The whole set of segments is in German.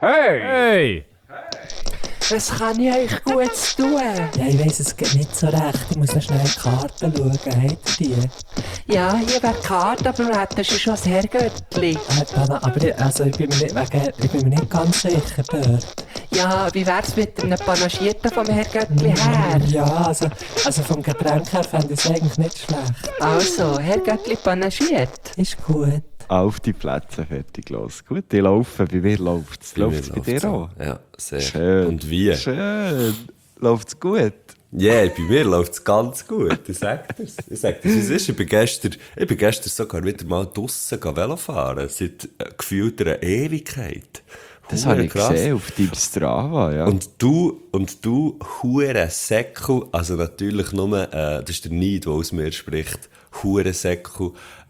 Hey! Was kann ich euch Gutes tun? Ja, ich weiss es geht nicht so recht. Ich muss noch schnell in die Karten schauen. Habt ihr die? Ja, hier wäre die Karte, aber wir hätten schon das Herrgöttli. Aber ich bin mir nicht ganz sicher dort. Ja, wie wär's mit einem Panagierten vom Herrgöttli her? Ja, also vom Getränk her fände ich es eigentlich nicht schlecht. Also, Herrgöttli panagiert. Ist gut. Auf die Plätze, fertig, los. Gut, die laufen. Bei mir läuft es. Läuft es bei dir auch? Ja, sehr. Schön. Und wie? Schön. Läuft es gut? Ja, yeah, bei mir läuft es ganz gut. Ich sag dir's. Wie es ist. Ich bin gestern sogar wieder mal draussen Velofahren. Seit gefühlt einer Ewigkeit. Das habe ich gesehen auf deinem Strava, ja. Und du, hure Säckel, also natürlich nur, das ist der Neid, der aus mir spricht, hure Säckel,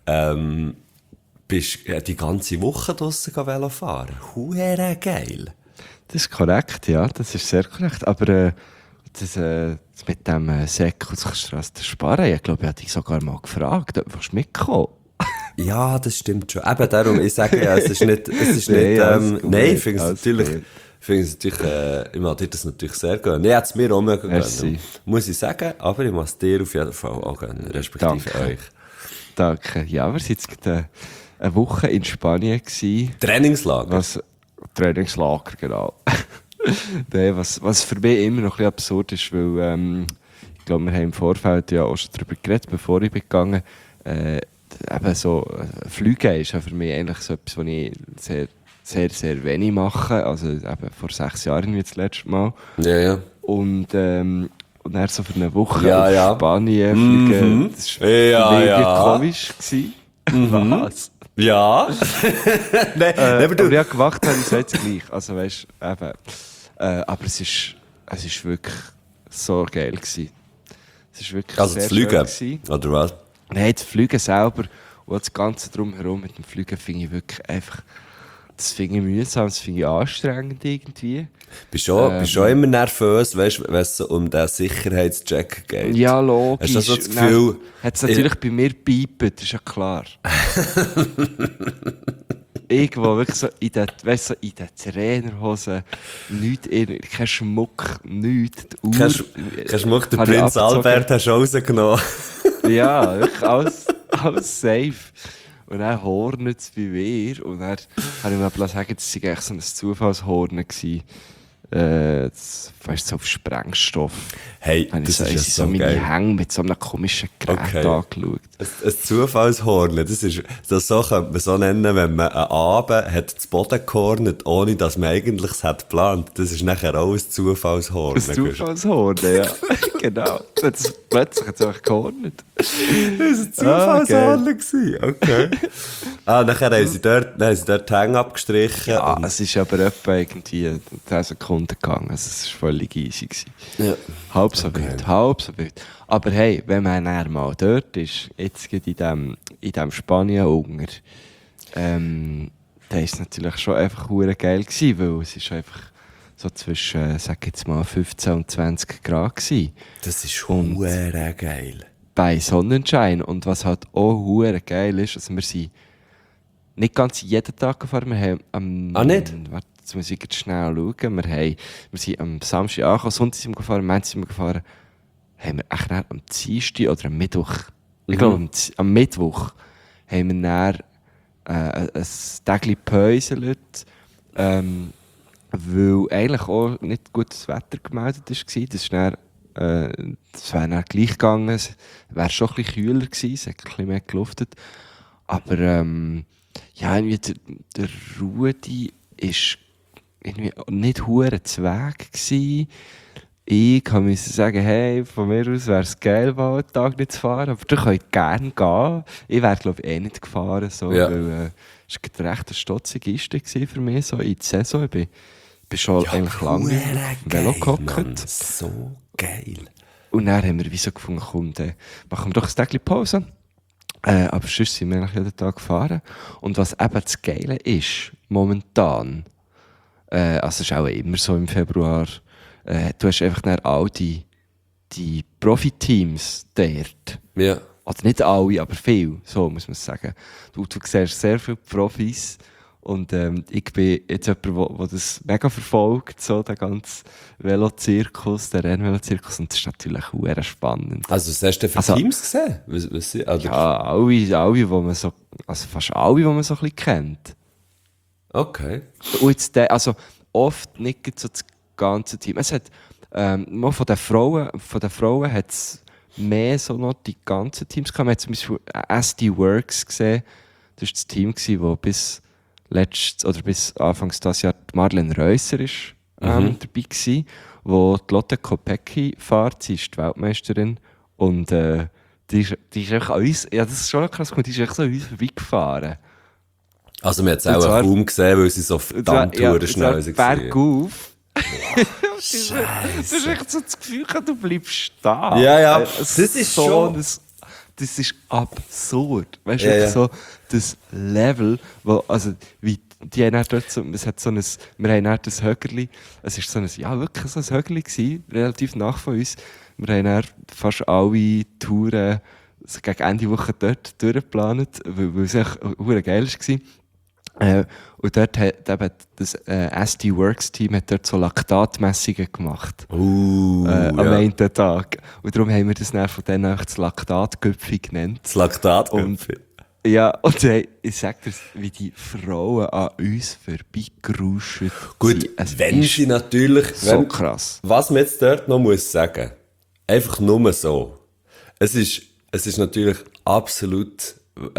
bist die ganze Woche draussen Velofahren. Hure geil. Das ist korrekt, ja, das ist sehr korrekt. Aber das mit dem Säckel, das kannst du dir sparen. Ich glaube, ich habe dich sogar mal gefragt, ob du mitkommen. Ja, das stimmt schon. Eben darum, ich sage ja, es ist nicht, nein, ich finde es natürlich, ich mag dir das natürlich sehr gönnen. Ich hätte es mir auch mögen gönnen, muss ich sagen, aber ich muss dir auf jeden Fall auch gönnen, respektive Danke. euch. Danke. Ja, wir sind jetzt eine Woche in Spanien gewesen. Trainingslager? Trainingslager, genau. Nee, was für mich immer noch ein bisschen absurd ist, weil ich glaube, wir haben im Vorfeld ja auch schon darüber geredet, bevor ich bin gegangen bin. Eben so, Fliegen ist ja für mich eigentlich so etwas, was ich sehr, sehr, sehr wenig mache. Also eben vor 6 Jahren wie das letzte Mal. Ja, ja. Und dann so für eine Woche Ja, auf Spanien fliegen, das war Ja. komisch gewesen. Was? Ja. Nein, aber du... Aber ja, gemacht habe ich es jetzt gleich. Also weißt, eben, aber es ist wirklich so geil gewesen. Es ist wirklich Also sehr das Fliegen, schön gewesen. oder was? Nein, das Fliegen selber und das Ganze drumherum mit dem Fliegen finde ich wirklich einfach, das finde ich mühsam, das finde ich anstrengend irgendwie. Bist schon immer nervös, weißt du, wenn es so um den Sicherheitscheck geht? Ja, logisch. Hast du so das Gefühl... Hat es natürlich bei mir gepiept, ist ja klar. Irgendwo wirklich so in den Trainerhosen, kein Schmuck, nichts. Kein Schmuck, der Prinz Albert hast du rausgenommen. Ja, wirklich alles safe. Und dann hornet es bei mir. Und dann habe ich mir sagen, das war eigentlich so ein Zufallshornen gewesen. Weißt du, so auf Sprengstoff. Hey, das ist ja so meine geil. Hänge mit so einem komischen Gerät angeschaut. Ein Zufallshorn, so könnte man so nennen, wenn man einen Abend hat zu Boden gehornet, ohne dass man eigentlich es hat geplant. Das ist nachher auch ein Zufallshorn. Ein Zufallshorn, ja. Genau. Plötzlich hat es einfach gehornet. Das war ein Zufallshorn. Okay. Nachher haben sie dort die Hänge abgestrichen. Ja, es ist aber etwa irgendwie 10 Sekunden gegangen. Also es war völlig easy gewesen. Ja. Halb so wild. Aber hey, wenn man dann mal dort ist, jetzt geht in diesem Spanien unter, dann war es natürlich schon einfach verdammt geil gewesen, weil es ist einfach so zwischen, sag jetzt mal, 15 und 20 Grad gewesen. Das ist verdammt geil. Bei Sonnenschein. Und was halt auch verdammt geil ist, also wir sind nicht ganz jeden Tag gefahren, wir haben nicht? Warte, jetzt muss ich jetzt schnell schauen. Wir sind am Samstag angekommen, Sonntag sind wir gefahren, am Montag sind wir gefahren. Haben wir echt am Dienstag oder am Mittwoch, ich glaube am Mittwoch, haben wir dann ein Tagli gepäuselt, weil eigentlich auch nicht gutes Wetter gemeldet war. Das wäre dann gleich gegangen, es wäre schon ein bisschen kühler gewesen, es hat ein bisschen mehr geluftet. Aber ja, irgendwie der Rudi ist irgendwie nicht verdammt zu Weg gewesen. Ich musste sagen, hey, von mir aus wäre es geil, mal einen Tag nicht zu fahren, aber du könnt gerne gehen. Ich wäre, glaube ich, nicht gefahren, so, Ja. weil es war recht eine stotzige Kiste für mich, so in der Saison. Ich bin schon eigentlich lange auf dem Velo gehockt. So geil. Und dann haben wir wie so gefunden, komm, dann machen wir doch ein Tag Pause. Aber sonst sind wir eigentlich jeden Tag gefahren. Und was eben das Geile ist, momentan, also es ist auch immer so im Februar, du hast einfach dann all die Profiteams dort. Ja. Also nicht alle, aber viel, so muss man sagen. Du siehst sehr viele Profis Und ich bin jetzt jemand, der das mega verfolgt, so den ganzen Velozirkus, den Rennvelozirkus. Und das ist natürlich sehr spannend. Also, was hast du denn für Teams gesehen? Ja, alle, wo man so, also fast alle, die man so ein bisschen kennt. Okay. Und jetzt also oft nicht so das ganze Team. Es hat, mal von den Frauen hat es mehr so noch die ganzen Teams gehabt. Man hat zum Beispiel SD Works gesehen. Das war das Team, das bis Anfangs dieses Jahr Marlene Reusser ist, dabei war, wo die Lotte Kopecky fährt. Sie ist die Weltmeisterin. Und die ist einfach an uns, ja, das ist schon krass, die ist einfach so an uns vorbeigefahren. Also, man hat es auch kaum gesehen, weil sie so verdammt schnell sind. Bergauf. Du hast echt so das Gefühl, du bleibst da. Ja, das ist so schon... Das ist absurd. Weißt du, so das Level, wo, also, wie, die haben dort so, wir haben dort ein Högerli, es ist so ein, ja, wirklich so ein Högerli gewesen, relativ nach von uns. Wir haben dann fast alle Touren so gegen Ende Woche dort durchgeplant, weil es echt verdammt geil war. Und dort hat eben das SD Works Team hat dort so Laktatmessungen gemacht. Am einen Tag. Und darum haben wir das dann von denen auch das Laktatgöpfi genannt. Das Laktatgöpfi? Ja, und ich sag dir, wie die Frauen an uns vorbeigeruscht sind. Gut, wenn sie natürlich... So krass. Was man jetzt dort noch muss sagen, einfach nur so. Es ist natürlich absolut,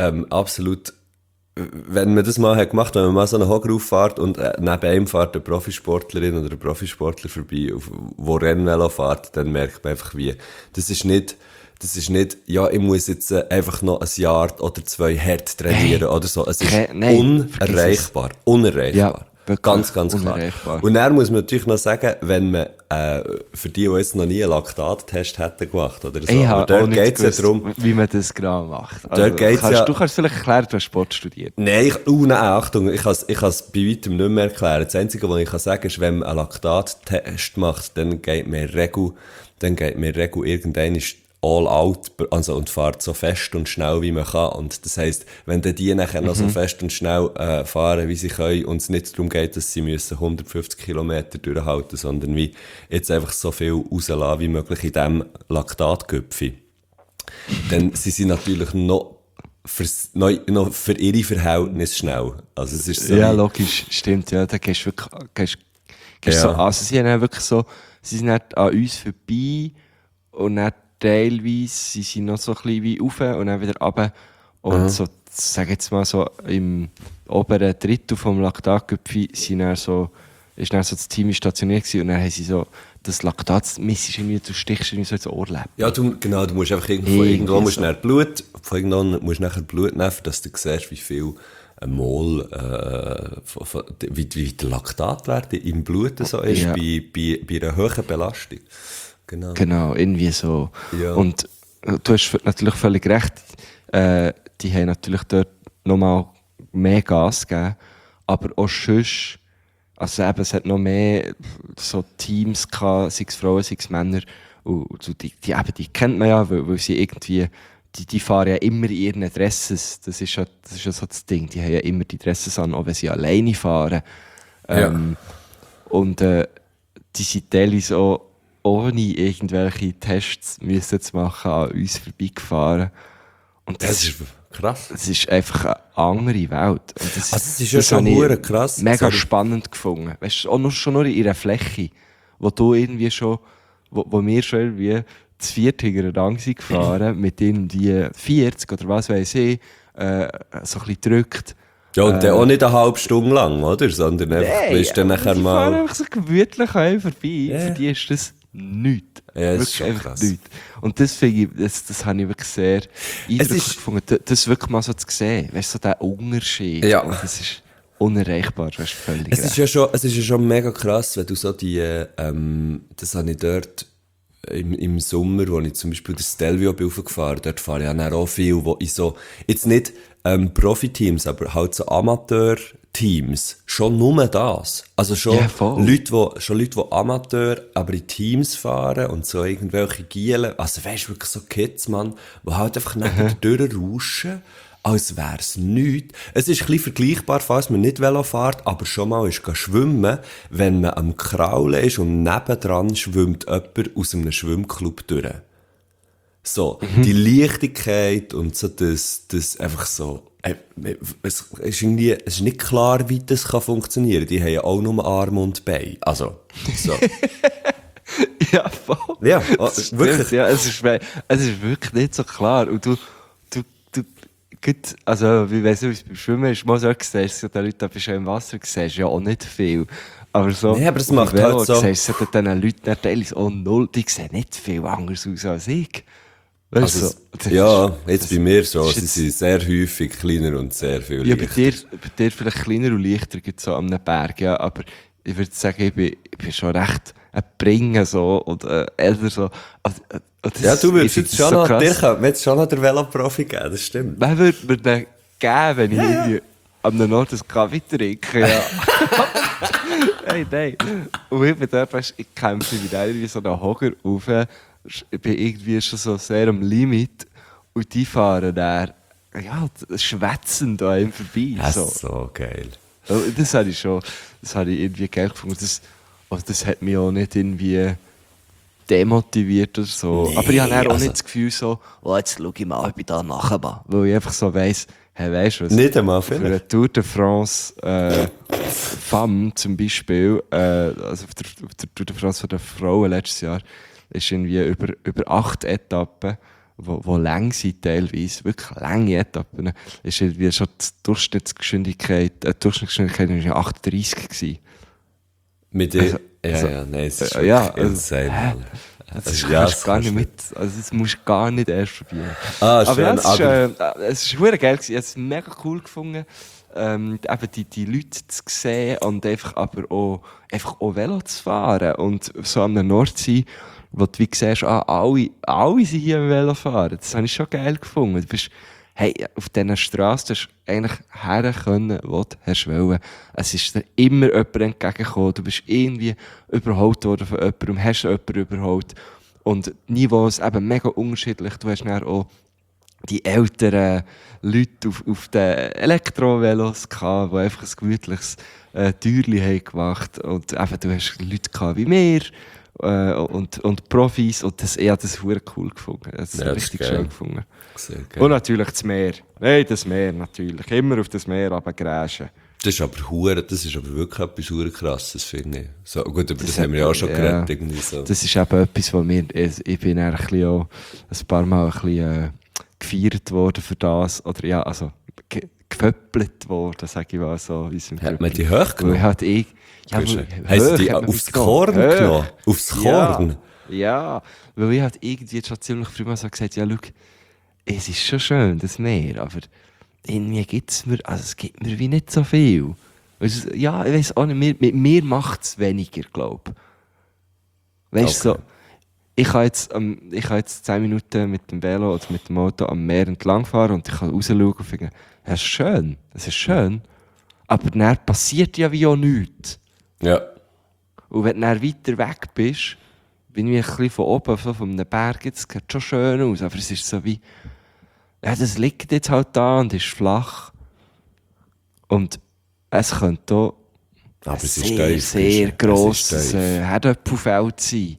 wenn man das mal hat gemacht, wenn man mal so einen Hocker auffährt und neben einem fährt eine Profisportlerin oder ein Profisportler vorbei, der Rennvelo fährt, dann merkt man einfach wie. Das ist nicht, ja, ich muss jetzt einfach noch ein Jahr oder 2 hart trainieren oder so. Es ist unerreichbar. Unerreichbar. Ja, ganz, ganz klar. Und dann muss man natürlich noch sagen, wenn man, für die jetzt noch nie einen Laktattest hätten gemacht oder so. Aber dort geht es ja darum, wie man das genau macht. Also, du kannst vielleicht erklären, du hast Sport studiert. Nein, Achtung, ich kann es bei weitem nicht mehr erklären. Das Einzige, was ich sagen kann, ist, wenn man einen Laktattest macht, dann geht mir Regel irgendwann all out, also, und fährt so fest und schnell, wie man kann. Und das heisst, wenn dann die nachher noch so fest und schnell fahren, wie sie können, und es nicht darum geht, dass sie müssen 150 Kilometer durchhalten, sondern wie jetzt einfach so viel rauslassen wie möglich in diesem Laktatgöpfi, dann sind sie natürlich noch für ihre Verhältnisse schnell. Also, es ist so ja, logisch, stimmt, ja, da gehst du wirklich, so, also sie haben wirklich so, sie sind nicht an uns vorbei und dann teilweise sie sind noch so ein bisschen wie rauf und dann wieder runter. Und so, sag jetzt mal so, im oberen Drittel vom Laktatgöpfi ist dann so das Team stationiert gewesen und dann haben sie so, das Laktat missest irgendwie, du stichst irgendwie so ins Ohrläppchen. Ja, du musst einfach irgendwo musst nachher Blut nehmen, dass du siehst, wie viel Mol, wie der Laktatwert im Blut so ist, bei einer hohen Belastung. Genau, irgendwie so. Ja. Und du hast natürlich völlig recht, die haben natürlich dort nochmal mehr Gas gegeben, aber auch sonst, also eben, es hat noch mehr so Teams gehabt, sei es Frauen, sei es Männer, und die kennt man ja, weil sie irgendwie, die fahren ja immer in ihren Dresses, das ist ja so das Ding, die haben ja immer die Dresses an, auch wenn sie alleine fahren. Und die sind teilweise auch ohne irgendwelche Tests müssen zu machen, an uns vorbeigefahren. Und das ist krass. Das ist einfach eine andere Welt. Und das ist ja schon verdammt krass. Mega spannend gefunden. Weißt du, auch schon nur in ihrer Fläche, wo du irgendwie schon, wo wir schon irgendwie zu viert hinter Rang sind gefahren, mit irgendwie 40 oder was weiss ich, so ein bisschen drückt. Ja, und dann auch nicht eine halbe Stunde lang, oder? Sondern einfach, bist dann nachher mal... Die fahren einfach so gemütlich vorbei. Yeah. Für die ist das nichts. Ja, das wirklich ist schon einfach krass. nichts. Und das finde ich, das habe ich wirklich sehr eindrücklich gefunden, das wirklich mal so zu sehen. Weißt du, so der Unterschied. Ja. Und das ist unerreichbar, du hast völlig Es recht. ist ja schon mega krass, wenn du so die, das habe ich dort im Sommer, wo ich zum Beispiel das Stelvio bin raufgefahren, dort fahre ich auch viel, wo ich so, jetzt nicht Profiteams, aber halt so Amateur-Teams, schon nur das. Also schon Leute, die Amateur, aber in Teams fahren und so irgendwelche Gielen, also weisst du, wirklich so Kids, Mann, die halt einfach neben durchrauschen, als wär's nichts. Es ist ein bisschen vergleichbar, falls man nicht Velo fährt, aber schon mal ist schwimmen, wenn man am Kraulen ist und nebendran schwimmt jemand aus einem Schwimmclub durch. So, die Leichtigkeit und so das einfach so, es ist nicht klar, wie das funktionieren kann. Die haben ja auch nur Arme und Beine. Also, so. Ja, voll. Ja, wirklich. Ja, es ist wirklich nicht so klar. Und du also, wie weiss du, wie es beim Schwimmen ist, mal so siehst du den Leuten, da bist du im Wasser, siehst ja auch nicht viel. Aber so, nee, aber das macht halt so. Siehst du diesen Leuten teilweise auch null, die sehen nicht viel anders aus als ich. Weißt also, so, ja, jetzt bei mir so. Sie sind sehr häufig kleiner und sehr viel leichter. Ja, bei dir vielleicht kleiner und leichter, so an einem Berg, ja. Aber ich würde sagen, ich bin schon recht ein Bringer so, oder älter so. Ja, du würdest jetzt schon noch, dir könnte jetzt schon noch den Veloprofi geben, das stimmt. Wer würde mir den geben, wenn ich irgendwie am Ort ein Kaffee trinke? Ja. Hey, nein. Und ich bin dort, weißt, ich kämpfe wie so einen Hocker rauf. Ich bin irgendwie schon so sehr am Limit. Und die fahren dann, ja, schwätzend an einem vorbei. Das so. ist so geil. Das habe ich irgendwie geil gefunden. Das hat mich auch nicht irgendwie demotiviert oder so. Nee, aber ich habe auch also nicht das Gefühl so, oh, jetzt schau ich mal, ich bin da nachher. Weil ich einfach so weiss, hey, weisst du was? Nicht einmal für vielleicht. eine Tour de France Femme zum Beispiel, also auf der Tour de France von den Frauen letztes Jahr, ist irgendwie über 8 Etappen, wo lang sind teilweise, wirklich lange Etappen, ist irgendwie schon die Durchschnittsgeschwindigkeit war 38 gewesen. Mit dir? Nein, es ist insane. Das gar nicht mit, also das musst du gar nicht erst probieren. Ah, schön. Aber es ist verdammt geil gewesen. Ich habe es mega cool gefunden, eben die Leute zu sehen und einfach auch Velo zu fahren und so an der Nordsee, wo du wie siehst, alle sind hier am Velo fahren. Das habe ich schon geil gefunden. Du bist, hey, auf diesen Strassen hast du eigentlich her können, wo du hast wollen. Es ist dir immer jemand entgegengekommen. Du bist irgendwie überholt worden von jemandem, hast jemanden überholt. Und die Niveaus eben mega unterschiedlich. Du hast dann auch die älteren Leute auf den Elektrovelos gehabt, die einfach ein gemütliches Türchen haben gemacht. Und eben, du hast Leute gehabt wie mir. Und Profis, und ich habe das sehr cool gefunden. Das Ja, richtig das ist schön geil. gefunden. Sehr geil. Und natürlich das Meer. Nein, das Meer natürlich. Immer auf das Meer runtergräschen. Das ist aber wirklich etwas hure krasses, finde ich. So, gut, aber das haben wir ja auch schon geredet, irgendwie so. Das ist eben etwas, was ich bin ein paar Mal ein bisschen gefeiert worden für das. Oder ja, also geföppelt worden, sage ich mal so. Hat man die hoch genommen? Haben sie die aufs Korn genommen? Aufs Korn? Ja, weil ich halt irgendwie schon ziemlich früh mal so gesagt, ja, schau, es ist schon schön, das Meer, aber irgendwie es gibt mir wie nicht so viel. Also, ja, ich weiss auch nicht, mit mir macht es weniger, glaube ich. Weißt du, Okay. so, ich kann jetzt 10 Minuten mit dem Velo oder mit dem Auto am Meer entlang fahren und ich kann rausschauen und denken, es ist schön, aber dann passiert ja wie auch nichts. Ja. Und wenn du dann weiter weg bist, bin ich ein bisschen von oben, so von einem Berg, es sieht schon schön aus, aber es ist so wie, ja, das liegt jetzt halt da und ist flach. Und es könnte auch Aber ein es ist sehr, tief, sehr es ist grosses tief. Herdöpfelfeld sein.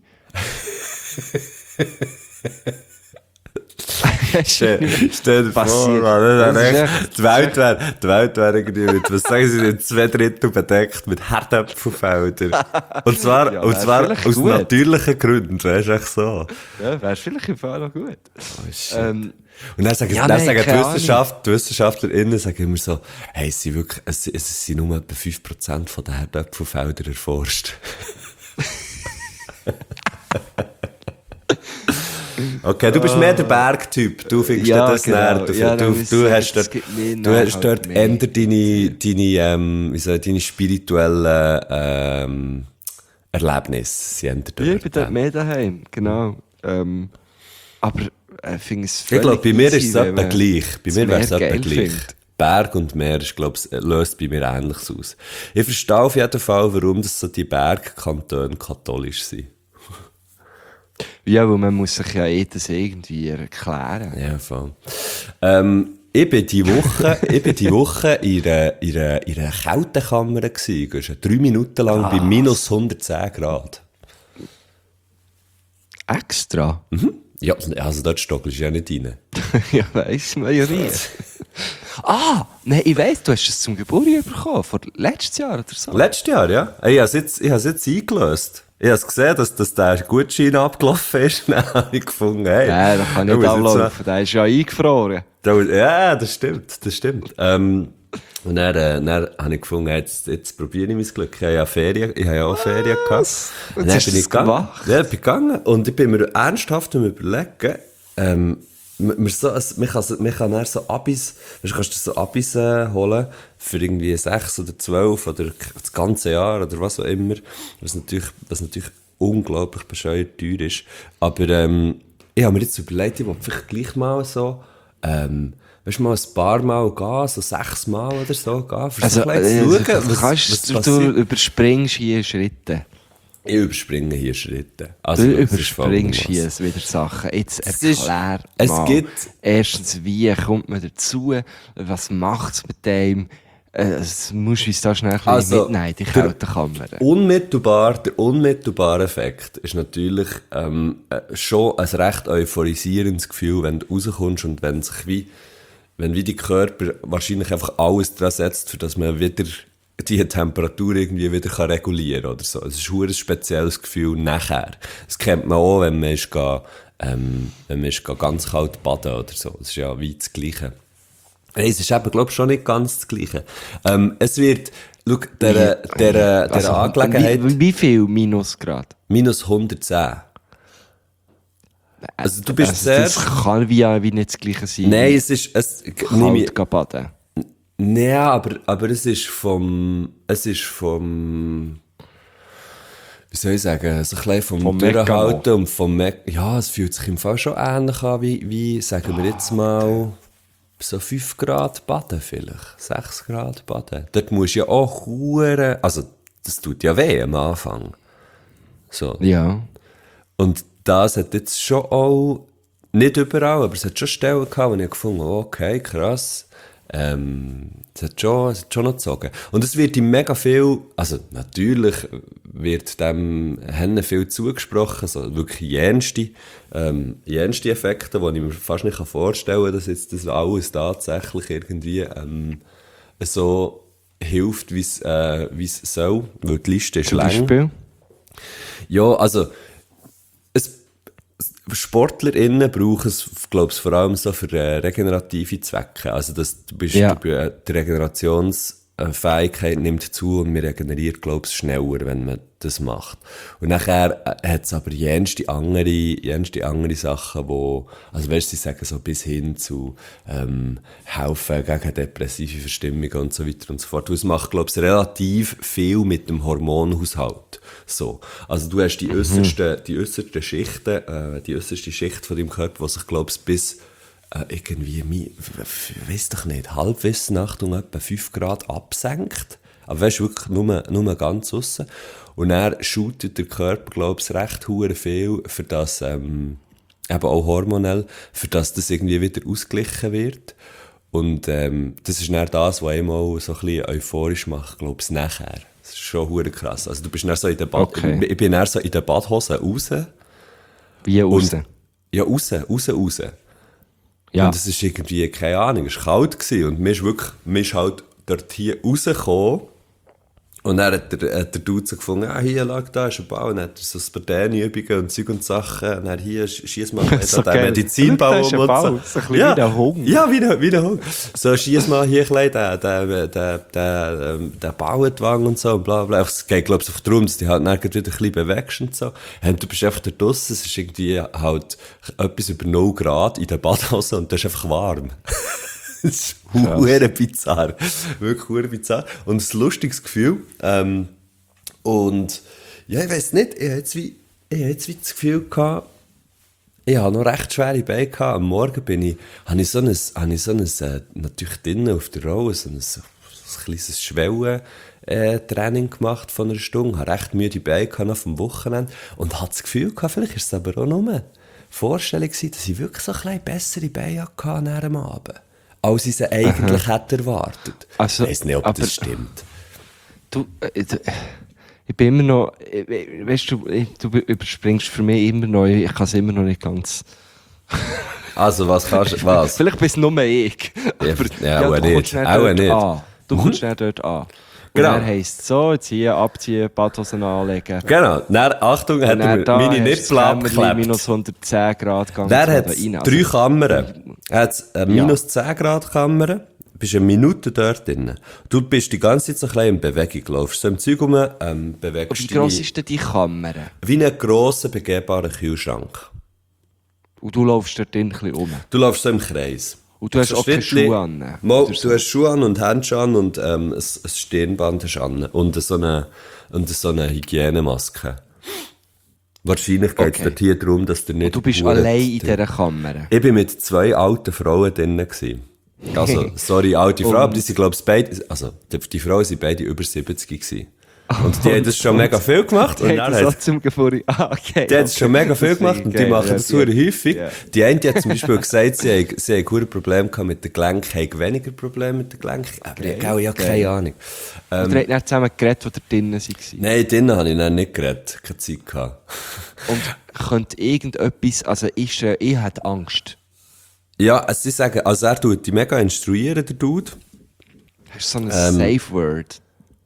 Stell dir vor, Passiert. Mann, Das ist die Welt wäre irgendwie mit, was sagen sie, mit 2/3 bedeckt mit Herdöpfelfeldern. Und zwar, Ja, und zwar vielleicht aus gut. natürlichen Gründen, weißt du, echt so. Ja, wäre vielleicht im Fall noch gut. Oh, shit. Ähm, Und dann sagen, ja, dann nein, sagen keine die WissenschaftlerInnen sagen immer so, hey, es sind nur etwa 5% von den Herdöpfelfeldern erforscht. Okay, du bist mehr der Bergtyp. Du findest Ja, das genau. näher. Ja, Du hast dort, du hast dort eher deine spirituellen Erlebnisse. Sie haben dort. ich bin dort mehr daheim, genau. Aber ich finde es Ich völlig glaube, bei mir ist easy, es wenn etwa man gleich. Bei das mir wäre es Meer etwa geil gleich. findet. Berg und Meer ist, glaube ich, löst bei mir Ähnliches aus. Ich verstehe auf jeden Fall, warum das so die Bergkantone katholisch sind. Ja, weil man muss sich ja das irgendwie erklären. Ja, voll. Ich bin die Woche in einer Kältekammer gewesen. Du hast 3 Minuten lang bei minus 110 Grad. Extra? Mhm. Ja, also dort stockelst du ja nicht rein. Ja, weiss man ja nie. Nein, ich weiss, du hast es zum Geburtstag bekommen, vor letztes Jahr oder so. Letztes Jahr, ja. Ich habe es jetzt eingelöst. Ich habe gesehen, dass der Gutschein abgelaufen ist. Dann habe ich gefunden, hey. Nein, das kann nicht ablaufen, der ist ja eingefroren. Ja, das stimmt. Und dann habe ich gefunden, jetzt probiere ich mein Glück. Ich habe ja Ferien gehabt. Und dann bin ich gegangen. Ja, ich bin gegangen. Und ich bin mir ernsthaft überlegen, man kann dann so Abis, du kannst dir so Abis holen für irgendwie 6 oder 12 oder das ganze Jahr oder was auch immer, was natürlich unglaublich bescheuert teuer ist. Aber ich habe mir jetzt überlegt, ich will vielleicht gleich mal so, weißt du, mal ein paar Mal gehen, so 6 Mal oder so gehen, für also, so ein bisschen zu schauen, was du überspringst hier Schritte. Ich überspringe hier Schritte. Also, du überspringst hier wieder Sachen. Jetzt erklär mal. Erstens, wie kommt man dazu? Was macht es mit dem? Musst du uns da schnell mitnehmen, die Kältekammer. Der unmittelbare Effekt ist natürlich schon ein recht euphorisierendes Gefühl, wenn du rauskommst und wenn wie die Körper wahrscheinlich einfach alles dran setzt, für dass man wieder die Temperatur irgendwie wieder regulieren kann oder so. Es ist ein spezielles Gefühl nachher. Das kennt man auch, wenn man ist ganz kalt baden oder so. Das ist ja wie das Gleiche. Nein, es ist eben, glaube ich, schon nicht ganz das Gleiche. Es wird, schau, der Angelegenheit... Wie viel Minusgrad? Minus 110. Also du bist sehr... Das kann wie nicht das Gleiche sein. Nein, es ist... Kalt baden. Ja, aber es ist vom, wie soll ich sagen, so ein bisschen vom Durchhalten und vom ja, es fühlt sich im Fall schon ähnlich an, wie sagen wir jetzt mal, so 5 Grad baden vielleicht, 6 Grad baden. Dort musst du ja auch also, das tut ja weh am Anfang. So. Ja. Und das hat jetzt schon auch, nicht überall, aber es hat schon Stellen gehabt, wo ich gefunden habe, okay, krass. Es hat schon noch gezogen. Und es wird ihm mega viel, also natürlich wird dem Hennen viel zugesprochen, also wirklich jenste Effekte, die ich mir fast nicht vorstellen kann, dass jetzt das alles tatsächlich irgendwie so hilft, wie es soll, weil die Liste ist lang. Zum Beispiel? Ja, also SportlerInnen brauchen es, glaube ich, vor allem so für regenerative Zwecke. Also, die Regenerationsfähigkeit nimmt zu und man regeneriert, glaube ich, schneller, wenn man das macht. Und nachher hat es aber jenste andere Sachen, wo, also weißt du, sie sagen so bis hin zu helfen gegen depressive Verstimmungen und so weiter und so fort. Und es macht, glaube ich, relativ viel mit dem Hormonhaushalt. So. Also du hast die äußersten Schichten, die äußerste Schicht von deinem Körper, die sich, glaube ich, bis irgendwie, weiss doch nicht, Halbwissen, Achtung, etwa 5 Grad absenkt. Aber weißt du, wirklich nur ganz aussen. Und dann shootet der Körper, glaube ich, recht viel, für das, eben auch hormonell, für das irgendwie wieder ausgeglichen wird. Und das ist dann das, was einem auch so ein bisschen euphorisch macht, glaube ich, nachher. Das ist schon verdammt krass. Also du bist dann so in der ich bin dann so in der Badhose raus. Wie raus? Ja, raus. Ja. Und es ist irgendwie, keine Ahnung, es war kalt gewesen. Und man ist halt dort hier rausgekommen. Und dann hat der Dude so gefunden, hier lag da, ist ein Ball. Und dann hat er so Spartanübungen und Zeug und Sachen. Und dann hier, schiess mal so den Medizinball um und so. So ein bisschen wie der Hund. Ja, wie der Hund. So, schiess mal hier ein bisschen den Ball in die Wange und so und bla bla. Es geht, glaube ich, einfach darum, dass du halt dann wieder ein bisschen bewegst und so. Und du bist einfach da draussen, es ist irgendwie halt etwas über 0 Grad in der Badhose und das ist einfach warm. Das ist verdammt bizarr. Wirklich verdammt bizarr. Und ein lustiges Gefühl. Und ja, ich weiss nicht, ich hatte jetzt wie das Gefühl gehabt, ich hatte noch recht schwere Beine gehabt. Am Morgen habe ich so ein natürlich drinnen auf der Rolle, so ein kleines Schwellentraining gemacht von einer Stunde. Ich hatte recht müde Beine gehabt auf dem Wochenende und hatte das Gefühl gehabt, vielleicht ist es aber auch nur eine Vorstellung gewesen, dass ich wirklich so ein bisschen bessere Beine hatte am Abend. als ich sie eigentlich hätte erwartet. Also, Ich weiss nicht, ob aber- das stimmt. Ich bin immer noch, weißt du, du überspringst für mich immer noch, ich kann es immer noch nicht ganz. Also, was kannst du, was? Vielleicht bist es nur ich. Ja, auch du nicht. kommst dann Auch dort nicht. an. Du kommst dann dort an. Und Genau. dann heisst es so, ziehen, abziehen, Badhosen anlegen. Genau, dann, Achtung, hat Und er dann da meine hast du Nippel das Kämmerchen abgeklebt. minus 110 Grad gegangen. Der so hat da rein. Also, 3 Kammern. Er hat eine minus 10 Grad Kammer. Du bist eine Minute dort drin. Du bist die ganze Zeit so ein bisschen in Bewegung. Laufst so im Zeug rum, bewegst Wie dich gross ist denn die Kammer? wie einen grossen, begehbaren Kühlschrank. Und du läufst dort drin ein bisschen rum. Du läufst so im Kreis. Und du hast auch keine Schrittli- Schuhe an. Mal, Oder so. du hast Schuhe an und Handschuhe an und ein Stirnband hast an. Und so eine Hygienemaske. Wahrscheinlich geht es Okay. dort hier darum, dass du nicht... Und du bist verdammt- allein in dieser Kammer. Ich bin mit 2 alten Frauen drinnen gewesen. Also, sorry, alte Frauen, aber die sind, glaube ich, beide... Also, die Frauen sind beide über 70 gewesen. Und die haben das schon mega viel gemacht. Und Hey, dann das hat hat zum Gefühl. Okay. die haben es schon mega viel gemacht und die machen das sehr häufig. Ja. Die eine die hat zum Beispiel gesagt, sie haben ein Problem gehabt mit den Gelenken, haben weniger Probleme mit den Gelenken. Aber ich habe ja keine Ahnung. Und ihr habt dann zusammen geredet, wo ihr drinnen waren. Nein, drinnen habe ich dann nicht geredet. Keine Zeit gehabt. Und könnte irgendetwas, also ich hatte Angst. Ja, also sie sagen, also er tut die mega instruieren, der Dude. Hast du so ein Safe Word?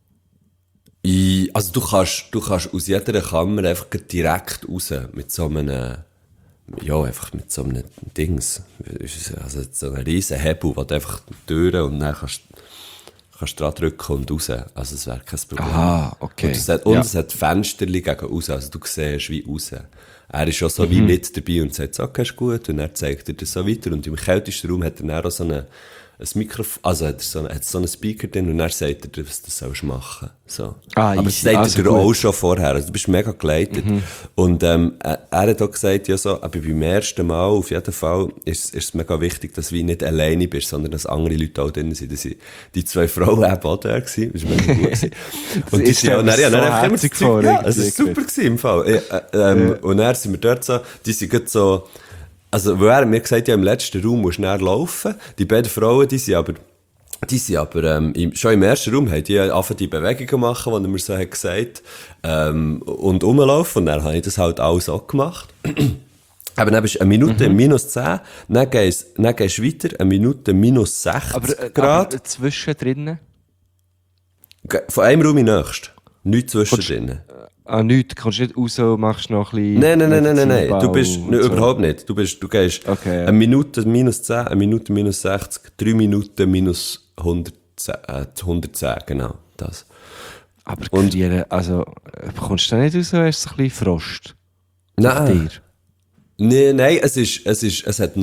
Also du kannst aus jeder Kammer einfach direkt raus mit so einem, ja, einfach mit so einem Dings. Also so einem riesen Hebel, wo du einfach die Türen und dann kannst dran drücken und raus. Also es wäre kein Problem. Aha, okay. Und Ja. es hat Fenster gegen raus, also du siehst wie raus. Er ist schon so wie mit dabei und sagt, okay, ist gut. Und er zeigt dir das so weiter. Und im kältesten Raum hat er dann auch so ein Mikrofon, also hat so einen Speaker drin und er sagt dir, was du sollst machen. So. Ah, Aber easy. das sagt Also er dir gut. auch schon vorher. Also du bist mega geleitet. Und er hat auch gesagt, ja so, aber beim ersten Mal auf jeden Fall ist es mega wichtig, dass du nicht alleine bist, sondern dass andere Leute auch drin sind. Das sind die 2 Frauen eben auch da gewesen. Das war mega gut gewesen. Und die ist sind auch, mir dann, ja, so dann einfach immer das herzig Zeug, ja, vor, es ist irgendwie. super gewesen im Fall. Und dann sind wir dort so, die sind gerade so, also, weil er mir gesagt hat, ja, im letzten Raum musst du näher laufen. Die beiden Frauen, die sind aber schon im ersten Raum haben die angefangen, die Bewegungen machen, die er mir so hat gesagt, und rumlaufen. Und dann habe ich das halt alles auch gemacht. Aber dann bist du eine Minute minus 10, dann gehst du weiter, eine Minute minus 60 Grad. Aber zwischendrin? Von einem Raum in den nächsten. Nichts zwischendrin. Ah, nichts. Du kommst nicht raus und machst noch ein bisschen... Nein. Du Medizinbau bist und nicht, so. überhaupt nicht. Du gehst Okay, ja. eine Minute minus 10, eine Minute minus 60, 3 Minuten minus 110, genau, das. Aber Und- gefrieren, also, kommst du da nicht raus, hast du ein bisschen Frost? Auf Nein. dir? Nein, es hat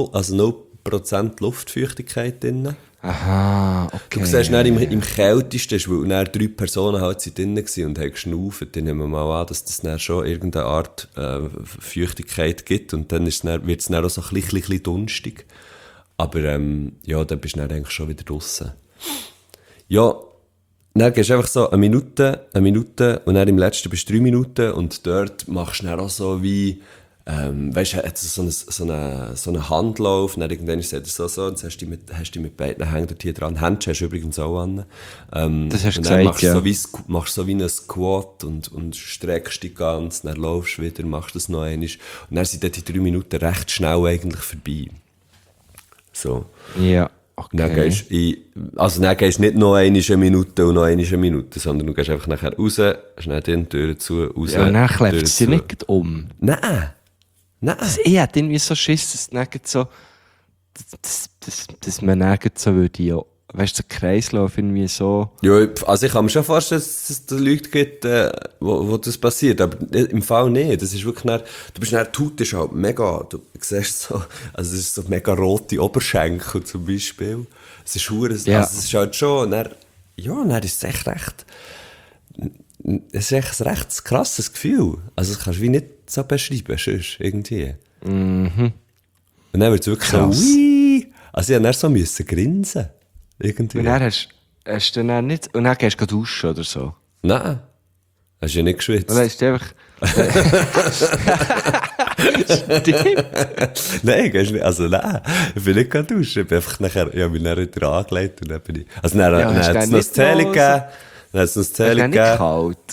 0% Luftfeuchtigkeit drin. Aha, okay. Du siehst dann im kältesten, weil dann 3 Personen halt sind drin waren und haben geschnauft, dann nehmen wir mal an, dass das dann schon irgendeine Art Feuchtigkeit gibt und dann, wird es dann auch so ein bisschen dunstig. Aber ja, dann bist du dann eigentlich schon wieder draussen. Ja, dann gehst du einfach so eine Minute und dann im letzten bist du 3 Minuten und dort machst du dann auch so wie, weißt du, hat so einen Handlauf, und dann irgendwann ist es so, und dann hast du mit beiden Händen dort hier dran. Handschuhe hast du übrigens auch an. Das hast du und dann gesagt, ja. Machst so wie einen Squat und streckst dich ganz, dann laufst du wieder, machst das noch einmal. Und dann sind dort die 3 Minuten recht schnell eigentlich vorbei. So. Ja, Und dann okay. dann gehst du nicht noch eine Minute und noch eine Minute, sondern du gehst einfach nachher raus, schnell die Tür zu, raus. Ja, und dann klebt Tür es sie zu. nicht um. Nein. Ich hätte irgendwie so Schiss, dass nicht so, dass man nicht so würde, ja, weißt du, der Kreislauf irgendwie so. Ja, also ich kann mir schon vorstellen, dass es da Leute gibt, wo das passiert, aber im Fall nicht. Das ist wirklich du bist dann, die Haut ist halt mega, du siehst so, also es ist so mega rote Oberschenkel zum Beispiel. Es ist Ja. also es ist halt schon, dann ist es echt es ist echt ein recht krasses Gefühl. Also das kannst du wie nicht so beschreiben, sonst irgendwie. Und dann wird es wirklich Krass. so, ui. Also ich musste dann so grinsen. Irgendwie. Und dann hast du dann nicht, und dann gehst du duschen oder so. Nein. Hast du ja nicht geschwitzt. Und dann ist du einfach, Stimmt. Nein, gehst nicht. Also nein, ich bin nicht duschen. Ich bin einfach nachher, ich habe mich dann wieder angelegt und dann bin ich... Also dann hat es noch das Zählen gegeben. Dann hat es noch das Zählen gegeben. Nicht kalt.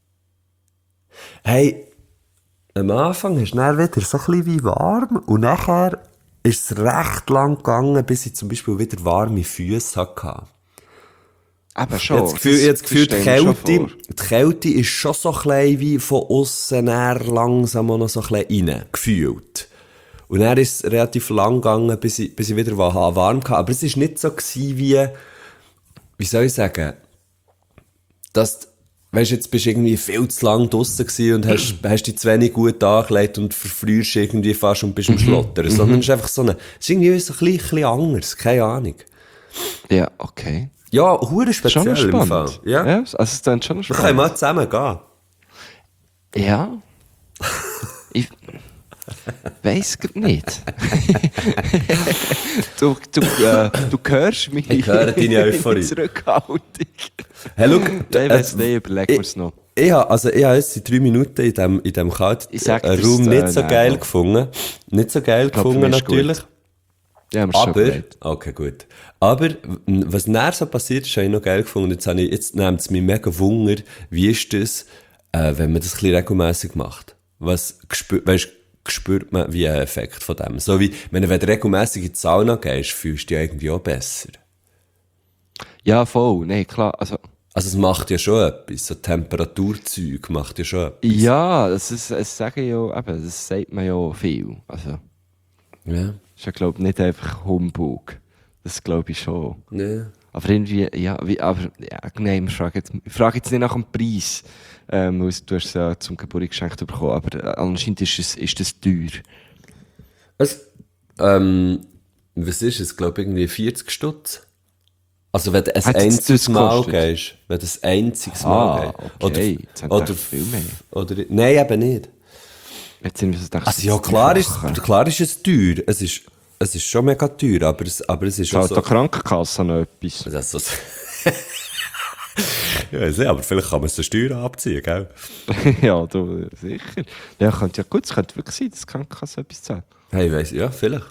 Hey, am Anfang ist es dann wieder so ein bisschen wie warm und nachher ist es recht lang gegangen, bis ich zum Beispiel wieder warme Füße hatte. Aber schon. Ich habe das Gefühl, die Kälte ist schon so klein wie von aussen langsam noch so klein rein, gefühlt. Und dann ist es relativ lang gegangen, bis ich wieder warm hatte. Aber es war nicht so wie soll ich sagen, dass, weißt du, jetzt bist du irgendwie viel zu lang draussen gewesen und hast dich zu wenig gut angelegt und verfrierst irgendwie fast und bist am Schlottern. Sondern es ist einfach so es ist irgendwie so ein bisschen anders, keine Ahnung. Ja, okay. Ja, hure speziell schon im spannend. Fall. Ja. Also es ist dann schon spannend. Wir können mal zusammen gehen. Ja. Ich weiss grad nicht. du hörst mich. Ich höre deine Euphorie. Zurückhaltung. Hey, look, Nein, weiss nicht, überlegen wir es noch. Ich habe jetzt in 3 Minuten in diesem kalten Raum nicht so geil gefunden. Nicht so geil gefunden, natürlich. Ja, wir schon bereit. Okay, gut. Aber, was näher so passiert ist, habe ich noch geil gefunden. Jetzt nimmt es mich mega Wunder, wie ist das, wenn man das ein bisschen regelmässig macht? Spürt man wie einen Effekt von dem? So wie, wenn du regelmässig in die Sauna gehst, fühlst du dich irgendwie auch besser. Ja, voll. Nein, klar. Also es macht ja schon etwas. So Temperaturzeug macht ja schon etwas. Ja, das sagen ja, eben, das sagt man ja viel. Also, ja. ist ja, glaube ich, nicht einfach Humbug. Das glaube ich schon. Nee. Aber irgendwie, nein, ich frage jetzt nicht nach dem Preis. Weil du hast es ja zum Geburtstag geschenkt bekommen, aber anscheinend ist das teuer. Was ist es? Ich glaube, irgendwie 40 Stutz. Also, wenn du ein einziges Mal gehst. Wenn du ein einziges Mal gehst. Okay. Oder viel mehr. Nein, eben nicht. Jetzt sind wir so gedacht, also, ja, klar ist es teuer. Es ist schon mega teuer, aber es ist schon so... Zahlt die Krankenkasse noch etwas? Das ist so... Ja, ich sehe, aber vielleicht kann man es den Steuern abziehen, gell? Ja, du, sicher. Ja, könnte ja gut, es könnte wirklich sein, dass die Krankenkasse etwas zahlt. Hey, ich weiss, ja, vielleicht.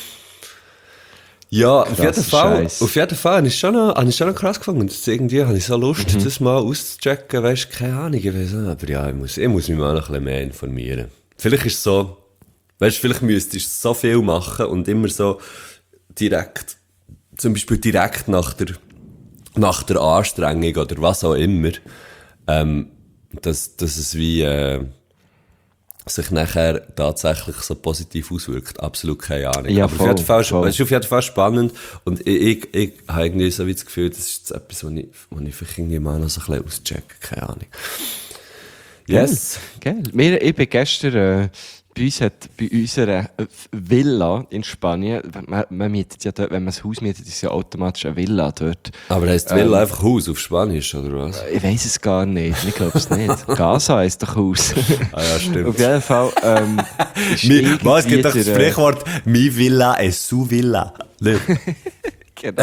Ja, auf jeden Fall habe ich schon noch krass gefunden. Und irgendwie habe ich so Lust, das mal auszuchecken, weißt du, keine Ahnung, ich weiss nicht, aber ja, ich muss mich mal ein bisschen mehr informieren. Vielleicht ist es so, weißt du, vielleicht müsstest du so viel machen und immer so direkt, zum Beispiel direkt nach der Anstrengung oder was auch immer, dass es wie, sich nachher tatsächlich so positiv auswirkt. Absolut keine Ahnung. Ja, aber voll, es ist auf jeden Fall spannend und ich habe irgendwie so wie das Gefühl, das ist jetzt etwas, was ich vielleicht irgendwie mal noch so ein bisschen auschecke. Keine Ahnung. Yes. Geil. Ich bin gestern, bei unserer Villa in Spanien, man mietet ja dort, wenn man ein Haus mietet, ist ja automatisch eine Villa dort. Aber heisst Villa einfach Haus auf Spanisch, oder was? Ich weiss es gar nicht, ich glaube es nicht. Casa heisst doch Haus. Ah ja, stimmt. Auf jeden Fall, es gibt doch das Sprichwort, mi Villa es su Villa. Genau.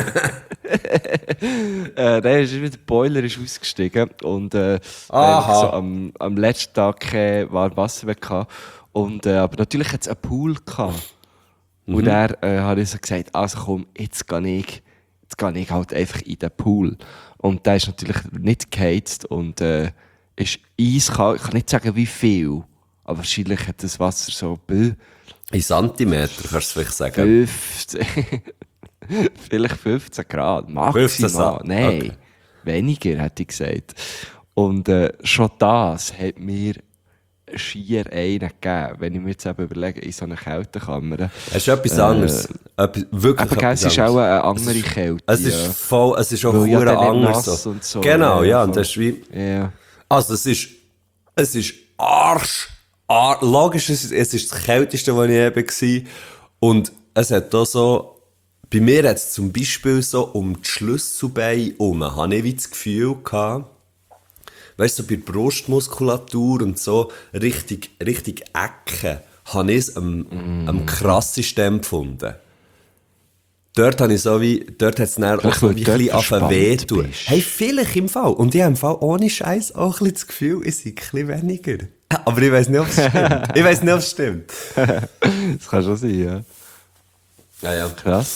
Der Boiler ist ausgestiegen und so am letzten Tag war Wasser weg. Und, aber natürlich hat es einen Pool gehabt. Und dann habe ich so gesagt, also komm, jetzt gehe ich halt einfach in den Pool. Und der ist natürlich nicht geheizt und ist eiskalt. Ich kann nicht sagen, wie viel, aber wahrscheinlich hat das Wasser so in Zentimeter, kannst du vielleicht sagen. 15, vielleicht 15 Grad, maximal. Nein, okay. Weniger, hätte ich gesagt. Und schon das hat mir schier einen gegeben, wenn ich mir jetzt eben überlege, in so einer Kältekammer. Es ist etwas anderes. Wirklich aber es ist auch eine andere Kälte. Es ist auch verdammt anders. So. Genau, ja. Und das ist wie... Ja. Also es ist logisch, es ist das Kälteste, was ich eben war. Und es hat auch so... Bei mir hat es zum Beispiel so um die Schlüsselbeine herum, habe ich wie das Gefühl gehabt, weißt du, so bei der Brustmuskulatur und so richtig Ecken, habe ich es am krassesten empfunden. dort habe ich dort hat es dann auch so wie ein bisschen angefangen weh zu tun. Hey, vielleicht im Fall. Und ich habe im Fall ohne Scheiß auch ein bisschen das Gefühl, ich sei ein bisschen weniger. Aber ich weiss nicht, ob es stimmt. Das kann schon sein, ja. Ja.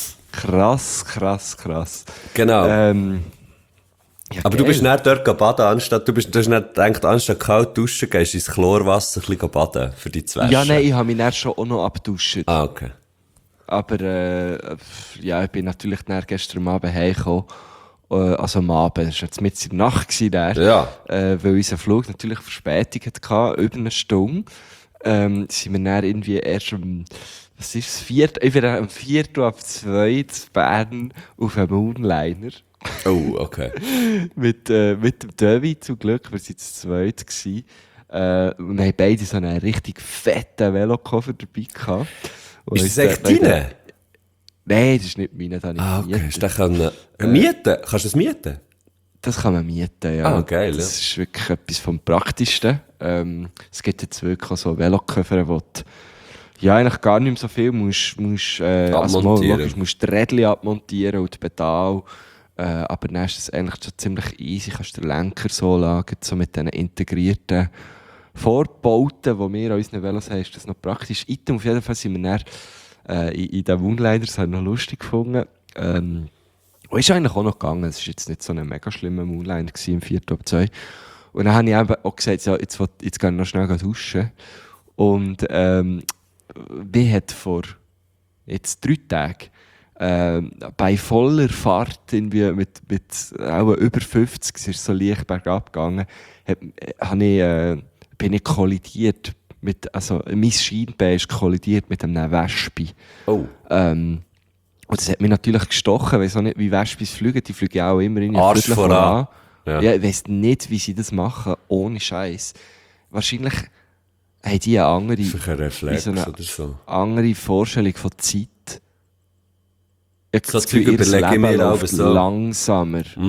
Krass. Genau. Ja, aber geil. du bist nicht dort baden, du hast nicht gedacht, anstatt kalt duschen, gehst du ins Chlorwasser ein bisschen baden, für die zu waschen. Ja, nein, ich habe mich dann schon auch noch abgeduscht. Ah, okay. Aber, ja, ich bin natürlich dann gestern Abend heimgekommen. Also am Abend, es war jetzt mitten in der Nacht dann, Ja. weil unser Flug natürlich Verspätung hatte, über eine Stunde. Sind wir dann irgendwie erst was ist das, ich bin am 4:02 zu Bern auf einem Moonliner. Oh, okay. mit dem Devi zum Glück, wir waren zu zweit gewesen. Und wir haben beide so einen richtig fetten Velokoffer dabei gehabt. Und Ist das echt deine? Nein, das ist nicht meine, da Ah, nicht okay. Hast du den mieten? Kannst du das mieten? Das kann man mieten, ja. Ah, geil, ja. Das ist wirklich etwas vom Praktischsten. Es gibt jetzt wirklich auch so Velokoffer, wo du ja eigentlich gar nicht mehr so viel musst die Rädchen abmontieren und die Pedal. Aber dann ist es eigentlich schon ziemlich easy. Kannst den Lenker so lagern, so mit diesen integrierten Vorbauten, die wir an unseren Velos haben, ist das noch praktisch. Auf jeden Fall sind wir dann in den Moonliners, das habe ich noch lustig gefunden. Und ist eigentlich auch noch gegangen. Es war jetzt nicht so ein mega schlimmer Moonliner im 4:02. Und dann habe ich eben auch gesagt, ja, jetzt gehe ich noch schnell duschen. Und wie hat vor jetzt 3 Tagen bei voller Fahrt irgendwie mit auch über 50, es ist so leicht bergab gegangen, bin ich kollidiert also mein Schienbein ist kollidiert mit einem Wespe. Oh. Und das hat mich natürlich gestochen, weil so nicht wie Wespis fliegen, die fliegen auch immer in Arsch voran. Ja, ich weiss nicht, wie sie das machen, ohne Scheiß. Wahrscheinlich haben die eine andere, Vielleicht ein Reflex so eine oder so. andere Vorstellung von Zeit. Ich So habe das Gefühl, Zeug ihr überlege ich Leben mir auch läuft so. langsamer. Dass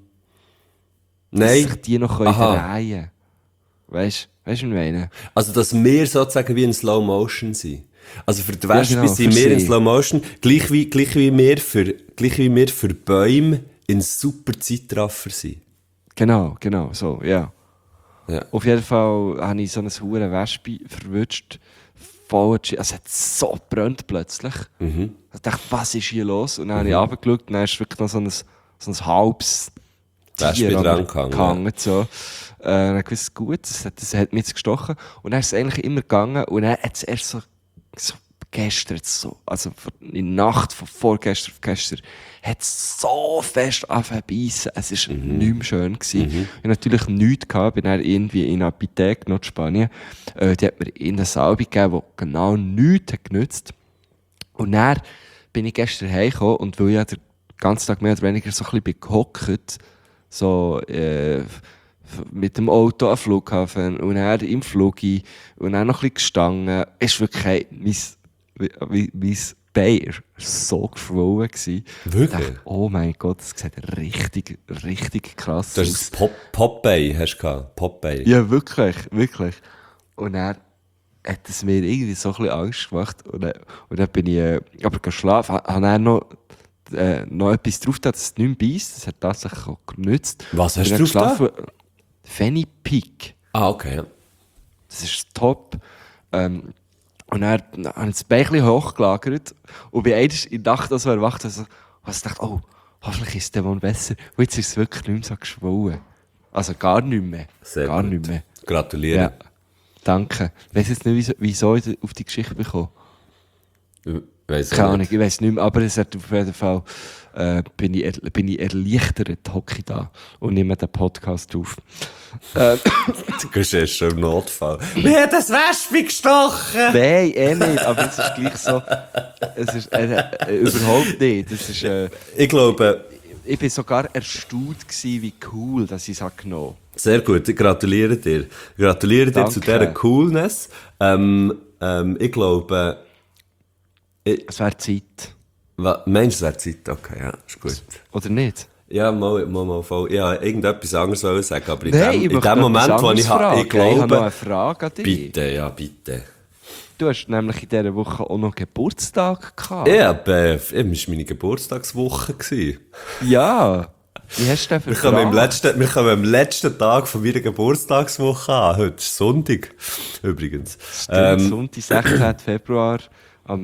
Nein. sich die noch drehen können. Weißt du, was ich meine? Also, dass wir sozusagen wie in Slow Motion sind. Also, für die Wespe genau, sind für wir in sie. Slow Motion, gleich wie wir für Bäume in super Zeitraffer sind. Genau, so, ja. Ja. Auf jeden Fall habe ich so ein hure Wespe verwünscht. Es hat so gebrannt plötzlich. Ich dachte, was ist hier los? Und dann habe ich runtergeschaut und dann ist wirklich noch so ein halbes Wespe Tier dran gehangen. So. Dann habe ich gewusst, gut, das hat mich jetzt gestochen. Und dann ist es eigentlich immer gegangen und dann hat es erst so gestern, also in der Nacht von vorgestern auf gestern, hat es so fest angefangen zu beißen. Es war nicht mehr schön gewesen. Ich hatte natürlich nichts gehabt, bin dann irgendwie in eine Apotheke in Spanien. Die hat mir in eine Salbe gegeben, die genau nichts hat genützt. Und dann bin ich gestern heimgekommen und weil ich den ganzen Tag mehr oder weniger so ein bisschen bin gehockt, so, mit dem Auto am Flughafen und dann im Flug und dann noch ein bisschen gestanden, ist wirklich mein Bein so geschwollen gewesen. Wirklich? Ich dachte, oh mein Gott, das sieht richtig, richtig krass Du aus. hast ein Popeye, hast du gehabt? Popeye. Ja, wirklich. Und dann hat es mir irgendwie so ein bisschen Angst gemacht. Und dann bin ich aber geschlafen. Habe dann noch etwas drauf getan, dass es nicht mehr beisst. Das hat tatsächlich auch genützt. Was hast Bin du dann drauf geschlafen. Fenny-Peak. Ah, okay, ja. Das ist top. Und dann habe ich das Bein ein bisschen hochgelagert und bin eigentlich in der Nacht so erwacht, also ich dachte, oh, hoffentlich ist der wohl besser. Und jetzt ist es wirklich nicht mehr so geschwollen. Also gar nicht mehr. Sehr gar gut. nicht mehr. Gratuliere. Ja. Danke. Ich weiss jetzt nicht, wieso ich auf die Geschichte bekomme. Weiss Keine auch Ahnung, nicht. ich weiss nicht mehr, aber es hat auf jeden Fall, bin ich erleichtert, hocke ich da und nehme den Podcast auf. Du gehst erst schon im Notfall. Mir hat das Wespe gestochen! Nein, nicht, aber es ist gleich so, es ist, überhaupt nicht, es ist, Ich glaube, ich bin sogar erstaunt gewesen, wie cool, dass ich es genommen habe. sehr gut, ich gratuliere dir. Gratuliere dir Danke. zu dieser Coolness. Ich glaube, Es wäre Zeit. Mensch, es wäre Zeit, okay, ja, ist gut. Oder nicht? Ja, mal voll. Ja, irgendetwas anderes wollte ich sagen, aber in Nein, dem möchte Moment, etwas wo ich anderes fragen. ich glaube... Ich habe noch eine Frage an dich. Bitte, ja, bitte. Du hast nämlich in dieser Woche auch noch Geburtstag gehabt. Ja, es war meine Geburtstagswoche gewesen. Ja. Wie hast du denn verbracht? Wir kommen am letzten Tag von meiner Geburtstagswoche an. Heute ist Sonntag, übrigens. Sonntag, 16. Februar, am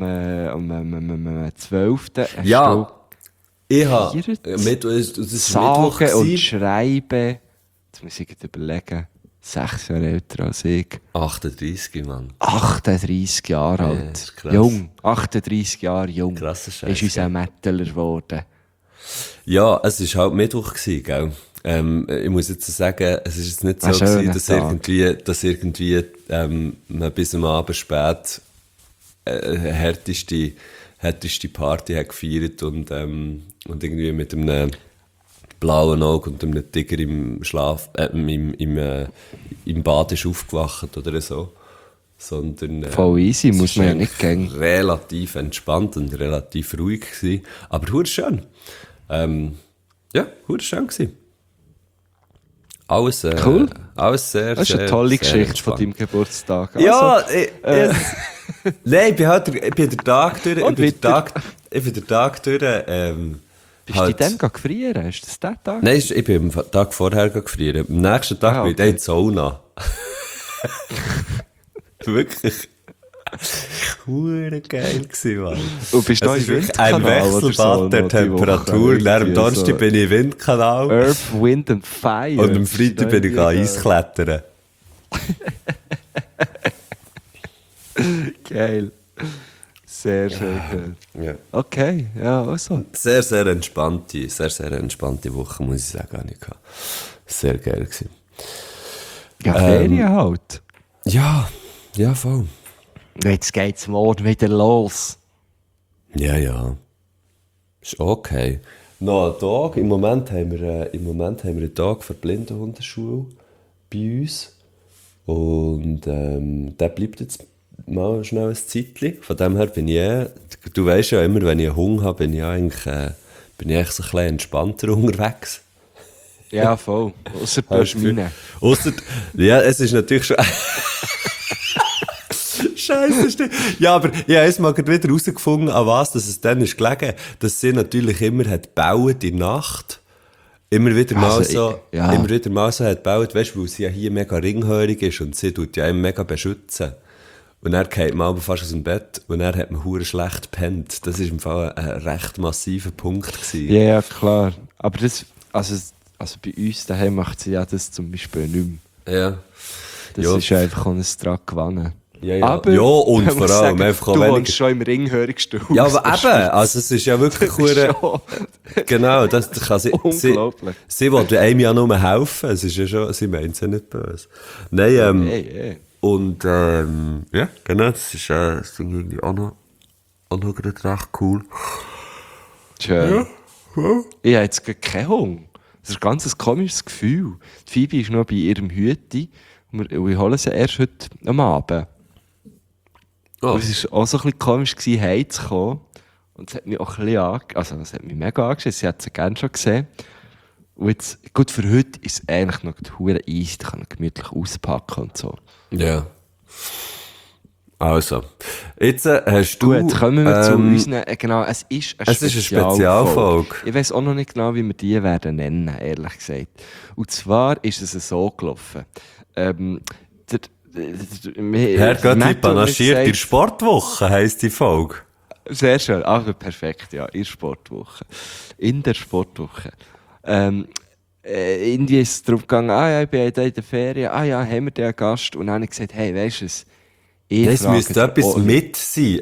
12. Ja, ich habe gefeiert. das ist Sagen Mittwoch und gewesen. Schreiben. Jetzt muss ich gerade überlegen. 6 Jahre älter als ich. 38, Mann. 38 Jahre Ja, alt. das ist krass. Jung. 38 Jahre jung. Krasser Scheiß, Ist unser Mettler geworden. Ja, es war halt Mittwoch gewesen, gell? Ich muss jetzt sagen, es ist jetzt nicht so Ein schöner gewesen, dass irgendwie man bis am Abend spät härteste Party hat gefeiert und irgendwie mit einem blauen Auge und einem Tiger im Bad ist aufgewacht oder so. Sondern, Voll easy, es muss ist man ja eigentlich nicht gehen. relativ entspannt und relativ ruhig gewesen. Aber hure schön. Ja, hure schön gewesen. Alles, Cool. Alles sehr, Das ist eine sehr, tolle sehr Geschichte entspannt. von deinem Geburtstag. Ja, Also, nein, ich bin den Tag durch, Und ich bin den Tag durch, bist du dann gefrieren? Ist das der Tag? Nein, ich bin am Tag vorher gefriert. Am nächsten Tag bin ich dann in die Sauna. Wirklich. Hure geil gewesen, Mann. Und bist du noch Es im ist wirklich ein Windkanal oder Wechselbad so der noch die Woche? Temperatur. Dann am Irgendwie Donnerstag so bin ich im Windkanal. Earth, Wind and Fire. Und am Freitag bin ich Eisklettern. Geil. Sehr schön. Ja. Okay, ja, also. Sehr, sehr entspannte Woche, muss ich sagen, habe ich gehabt. Sehr geil gewesen. Ja, Ferien halt. Ja, voll. Jetzt geht's morgen wieder los. Ja. Ist okay. Noch ein Tag. Im Moment haben wir einen Tag für die Blindenhundeschule bei uns. Und der bleibt jetzt mal schnell ein Zeitchen. Von dem her bin ich du weisst ja immer, wenn ich einen Hunger habe, bin ich eigentlich so ein bisschen entspannter unterwegs. Ja, voll. Ausser du hast meine. Ausser, ja, es ist natürlich schon... Scheiße, stimmt. Ja, aber ich habe jetzt mal gerade wieder herausgefunden, an was dass es dann ist gelegen. Dass sie natürlich immer hat gebaut in der Nacht. Immer wieder mal so hat gebaut, weißt du, weil sie ja hier mega ringhörig ist und sie tut ja immer mega beschützen. Und er geht mal fast aus dem Bett und er hat mir hure schlecht gepennt. Das war im Fall ein recht massiver Punkt gewesen. Ja, klar. Aber das, also bei uns daheim macht sie ja das zum Beispiel nicht mehr. Ja. Das Ja. ist einfach auch ein dran gewonnen. Ja. Aber, Ja, und man vor muss allem sagen, einfach auch du weniger- wohnst schon im ringhörigsten Haus. Ja, aber der eben, Schweiz. also es ist ja wirklich hure. Genau, das kann sie. Unglaublich. Sie wollte einem ja nur helfen. Es ist ja schon, sie meint es ja nicht böse. Nein, Hey. und ja, genau, das ist irgendwie auch noch gerade recht cool. Schön. Ich habe jetzt gerade keinen Hunger. Das ist ein ganz komisches Gefühl. Die Phoebe ist noch bei ihrem Hüti und wir holen sie erst heute am Abend. Oh. Und es war auch so ein bisschen komisch, heimzukommen. Und es hat mich auch ein bisschen es hat mich mega angeschaut. Sie hat sie gerne schon gesehen. Und jetzt, gut, für heute ist es eigentlich noch hure easy. Da kann man gemütlich auspacken und so. Ja. Also, jetzt hast du... Gut, kommen wir zu unseren, genau, es ist eine Spezialfolge. Ich weiss auch noch nicht genau, wie wir die werden nennen, ehrlich gesagt. Und zwar ist es so gelaufen. Herr Göttli panaschiert in der Sportwoche, heisst die Folge. Sehr schön, perfekt, ja, in der Sportwoche. Irgendwie ist es darum gegangen, ich bin in der Ferien, haben wir den Gast? Und dann habe ich gesagt, hey, weisst du es? Es müsste etwas mit sein.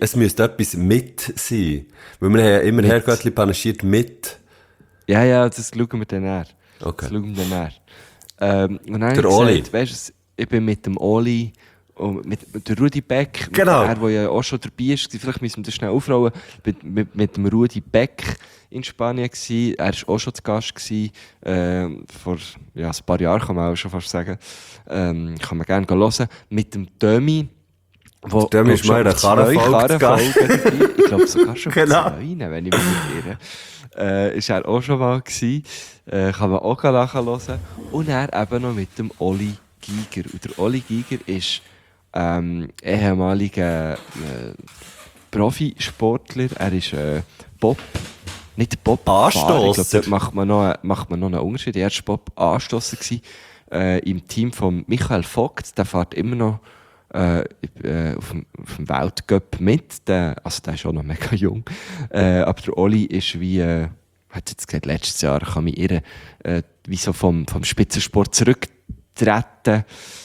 Weil wir haben ja immer Herr Göttli panaschiert mit. Ja, das schauen wir dann nach. Okay. Und dann habe ich Der Oli. gesagt, weisst du, ich bin mit dem Oli und mit dem Rudi Beck, Genau. der ja auch schon dabei ist, vielleicht müssen wir das schnell aufrollen, mit dem Rudi Beck in Spanien gsi. Er war auch schon zu Gast gsi, vor ein paar Jahren, kann man auch schon fast sagen. Kann man gerne hören. Mit dem Dömi. Der ist mal in einer Karrenfolge zu Gast. Ich glaube sogar schon Genau. 2, wenn ich mich nicht irre. Ist er auch schon mal gewesen. Kann man auch nachhören. Und er eben noch mit dem Oli Giger. Und der Oli Giger ist ehemaliger Profisportler. Er ist nicht Bob-Fahrer. Ich glaube, dort macht man noch einen Unterschied. Er war Bob-Anstosser im Team von Michael Vogt. Der fährt immer noch auf dem Weltcup mit. Der ist auch noch mega jung. Aber der Oli ist wie, hat jetzt gesagt, letztes Jahr kann mich irren, wie so vom Spitzensport zurücktreten.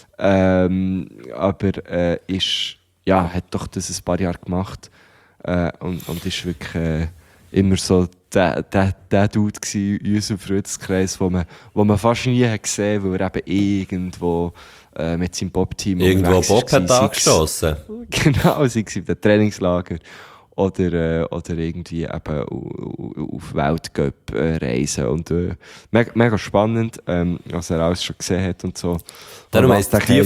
Aber hat doch das ein paar Jahre gemacht und ist wirklich immer so der Dude gewesen in unserem Freundeskreis, wo man fast nie hat gesehen, weil er eben irgendwo mit seinem Bob-Team irgendwo Bob hat angestossen. Genau, sei es in dem Trainingslager oder irgendwie eben auf Weltcup-Reisen und mega spannend, was er alles schon gesehen hat und so. Darum heisst die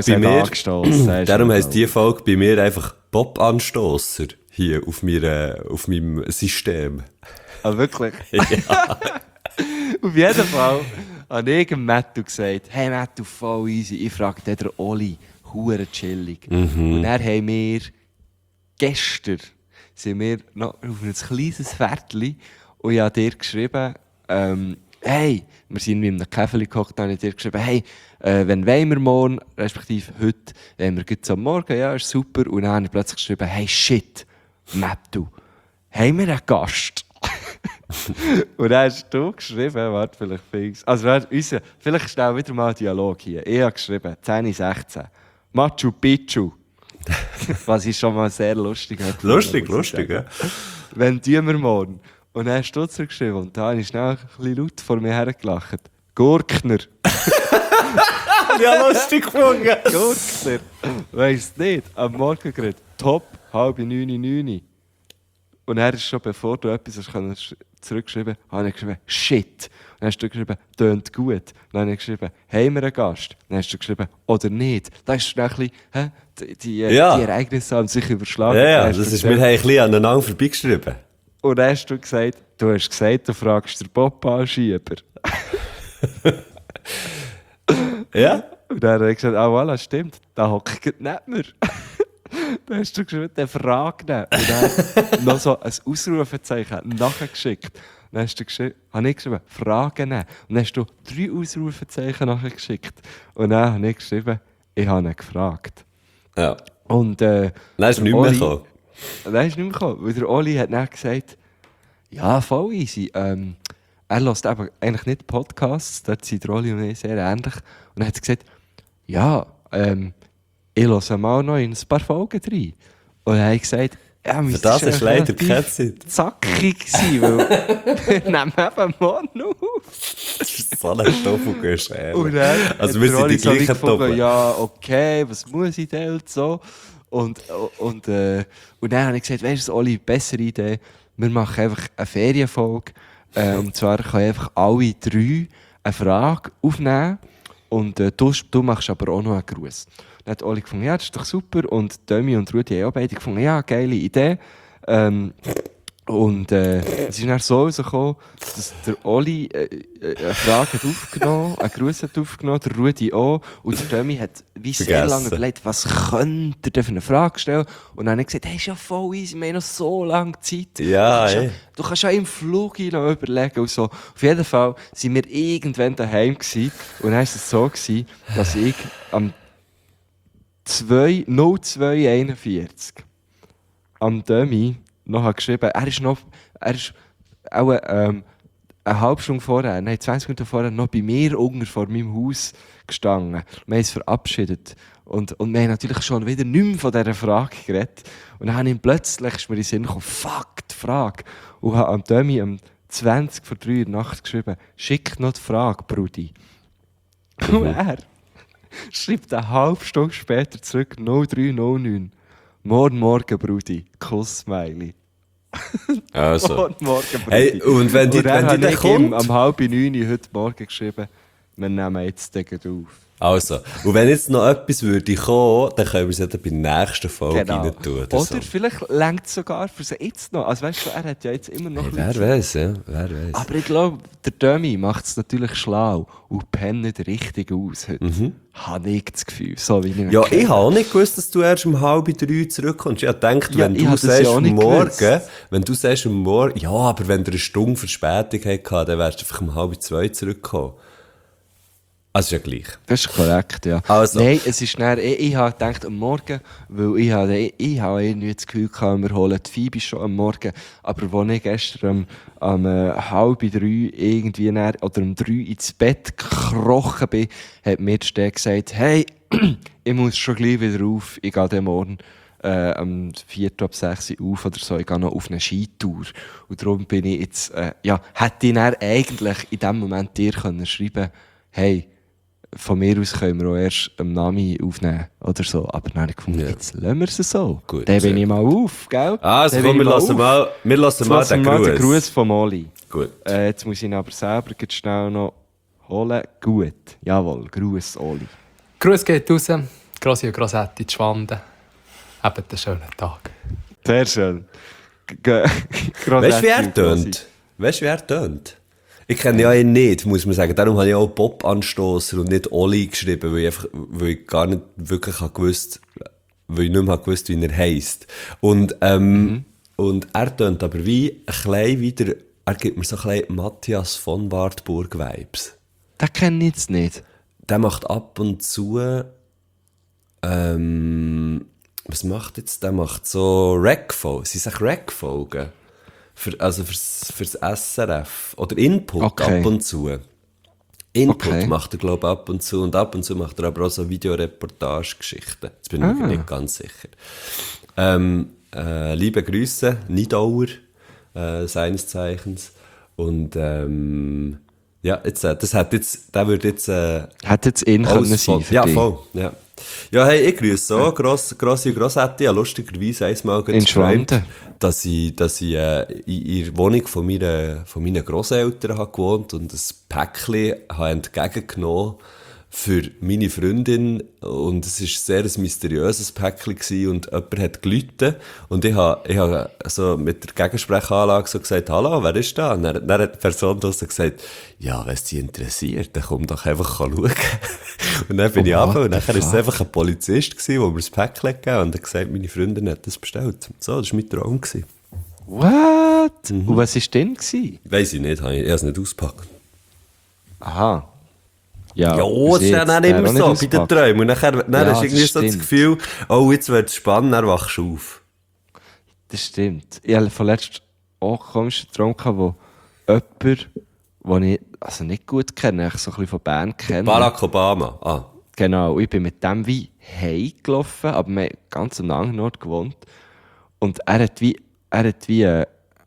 Folge bei mir einfach Bob-Anstosser hier auf meinem System. Ah, wirklich? Ja. Auf jeden Fall habe ich Mattu gesagt, hey Mattu, voll easy, ich frage den Oli, hure chillig. Und dann haben wir gestern noch auf ein kleines Pferdchen und ich habe dir geschrieben, hey, wir sind in einem Käferli gekocht, dann habe ich dir geschrieben, hey, wenn wollen wir morgen, respektive heute, wenn wir gut am Morgen, ja, ist super. Und dann habe ich plötzlich geschrieben, hey, shit, Mattu, haben wir einen Gast? Und dann hast du geschrieben, warte, vielleicht fix. Also, vielleicht schnell wieder mal einen Dialog hier. Ich habe geschrieben, 10:16, Machu Picchu. Was ist schon mal sehr lustig. Lustig, ja. Wenn tun wir morgen. Und dann hast du zurückgeschrieben und da habe ich schnell ein bisschen laut vor mir hergelacht. Gurkner. Ja, lustig gefunden. Gurkner. Weißt nicht, am Morgen gerade top, 8:30, 9:00. Und er ist schon, bevor du etwas hast zurückgeschrieben, habe ich geschrieben, shit. Und dann hast du geschrieben, tönt gut. Dann habe ich geschrieben, haben wir einen Gast? Dann hast du geschrieben, oder nicht. Da ist schnell ein bisschen, die Ereignisse haben sich überschlagen. Ja, das ist mir ein bisschen aneinander vorbeigeschrieben. Und dann hast du gesagt, du fragst den Bob-Anschieber. Ja? Und dann habe ich gesagt, voilà, stimmt, da hockt nicht mehr. Dann hast du geschrieben, der Frage nicht. Und dann noch so ein Ausrufezeichen nachgeschickt. Dann hast du habe ich geschrieben, Fragen nicht. Und dann hast du 3 Ausrufezeichen nachgeschickt. Und dann habe ich geschrieben, ich habe ihn gefragt. Ja. Und dann ist er nicht mehr gekommen. Dann ist nicht mehr gekommen. Weil der Oli hat dann gesagt, ja, voll easy. Er hört eben eigentlich nicht Podcasts, dort sind der Oli und ich sehr ähnlich. Und dann hat er gesagt, ja, ich höre mal noch in ein paar Folgen rein. Und dann habe ich gesagt, ja, für das ist leider keine Zeit. Zackig gewesen, weil wir nehmen eben morgen auf. Das ist so ein Tofu-Geschehen. Also wir sind die gleichen Tofu. Ja, okay, was muss ich denn und so. Und dann habe ich gesagt, weißt du, Oli, bessere Idee, wir machen einfach eine Ferienfolge. Und zwar können einfach alle 3 eine Frage aufnehmen. Und du machst aber auch noch einen Gruß. Dann hat Oli gefunden, ja, das ist doch super. Und Dömi und Rudi haben auch beide gefunden, ja, geile Idee. Es ist dann so rausgekommen, dass der Oli eine Frage hat aufgenommen, einen Gruß hat aufgenommen, der Rudi auch. Und der Dömi hat wie sehr lange überlegt, was könnte er denn für eine Frage stellen. Und dann habe ich gesagt, hey, ist ja voll easy, wir haben noch so lange Zeit. Ja, du kannst ja im Flug noch überlegen und so. Auf jeden Fall waren wir irgendwann daheim gewesen. Und dann war es so gewesen, dass ich am 02:41 am Dömi noch hat geschrieben, er ist auch eine halbe Stunde vorher, 20 Minuten vorher noch bei mir unten vor meinem Haus gestanden. Wir haben uns verabschiedet. Und wir haben natürlich schon wieder nicht mehr von dieser Frage geredet. Und dann ist mir in den Sinn gekommen, fuck, die Frage. Und habe am Dömi um 20 vor 3 Uhr Nacht geschrieben, schick noch die Frage, Brudi. Und er schreibt eine halbe Stunde später zurück, 03:09. Morgen, Brudi. Kuss-Smiley. Also. Morgen, Brudi. Hey, und wenn die dann kommt... am 8:30 heute Morgen geschrieben, wir nehmen jetzt den auf. Also, und wenn jetzt noch etwas würde kommen, dann können wir es ja dann bei der nächsten Folge rein tun. Oder so. vielleicht längt es sogar für sie jetzt noch. Also weißt du, er hat ja jetzt immer noch Wer weiß, ja, wer weiß. Aber ich glaube, der Dömi macht es natürlich schlau und pennt richtig aus heute. Habe ich das Gefühl. So wie ich ihn Ja, kenne. ich habe auch nicht gewusst, dass du erst um 2:30 zurückkommst. Ich habe gedacht, Ja, wenn ich du habe das sagst ja auch nicht morgen, gewusst. wenn du sagst am Morgen, ja, aber wenn du eine Stunde Verspätung hattest, dann wärst du einfach um 1:30 zurückgekommen. Also ist ja gleich. Das ist korrekt, ja. Also. Nein, es ist näher, ich habe gedacht am Morgen, weil ich habe irgendwie das Gefühl gehabt, wir holen die Phoebe schon am Morgen. Aber als ich gestern um 2:30 irgendwie näher, oder um 3 ins Bett gekrochen bin, hat mir die Steg gesagt, hey, ich muss schon gleich wieder auf, ich gehe dann morgen am 4:45 auf oder so, ich gehe noch auf eine Skitour. Und darum bin ich jetzt, hätte ich dann eigentlich in dem Moment dir können schreiben, hey, von mir aus können wir auch erst am Nami aufnehmen oder so. Aber dann habe ich gefunden, jetzt lassen wir es so. Gut, Dann bin ich mal auf, gell? Also Dann komm, bin wir ich lassen mal den den Gruß von Molly. Gut. Jetzt muss ich ihn aber selber jetzt schnell noch holen. Gut, jawohl, Gruß, Oli. Gruß geht raus, Grossi und Grossetti, die Schwanden. Habt einen schönen Tag. Sehr schön. Weißt du, wie er tönt? Ich kenne ja ihn nicht, muss man sagen. Darum habe ich auch Bob-Anstosser und nicht Oli geschrieben, weil ich gar nicht wirklich gewusst, weil ich nicht mehr gewusst, wie er heisst. Und er tönt aber wie ein klein wieder, er gibt mir so ein klein Matthias von Wartburg-Vibes. Den kenne ich jetzt nicht. Der macht ab und zu, was macht jetzt? Der macht so Rec-Folgen. Sie sagen Rec-Folgen. Fürs SRF. Oder Input ab und zu. Input macht er, glaube ich, ab und zu. Und ab und zu macht er aber auch so Videoreportage-Geschichten. Jetzt bin ich mir nicht ganz sicher. Liebe Grüße, Nidauer, seines Zeichens. Und, ja, jetzt, der würde jetzt, Hat jetzt ihn können sein für ja, dich? voll, ja. Ja, hey, ich grüße so, Grossi und Grossetti. Ich habe lustigerweise einmal In Schwanden? dass ich in der Wohnung von meinen Grosseltern habe gewohnt und ein Päckchen habe entgegengenommen für meine Freundin. Und es war sehr ein mysteriöses Päckchen gewesen und jemand hat geläutet. Und ich habe so mit der Gegensprechanlage so gesagt, hallo, wer ist da? Und dann hat die Person draussen gesagt, ja, wenn es dich interessiert, dann komm doch einfach schauen. Und dann bin ich runter und dann war es einfach ein Polizist gewesen, der mir das Päckchen gegeben hat und hat gesagt, meine Freundin hat das bestellt. So, das war mein Traum gewesen. What? Und was war denn? Weiss ich nicht, ich habe es nicht ausgepackt. Aha. Ja, Ja, das ist ja dann immer so, bei den Träumen. Und dann hast du irgendwie so das Gefühl, oh, jetzt wird es spannend, dann wachst du auf. Das stimmt. Ich hatte vorletzt auch einen komischen Traum, wo jemand, den ich also nicht gut kenne, ich so ein bisschen von Bern kenne. Barack Obama, ah. Genau, ich bin mit dem wie heimgelaufen, aber wir haben ganz am anderen Ort gewohnt. Und er hat wie einen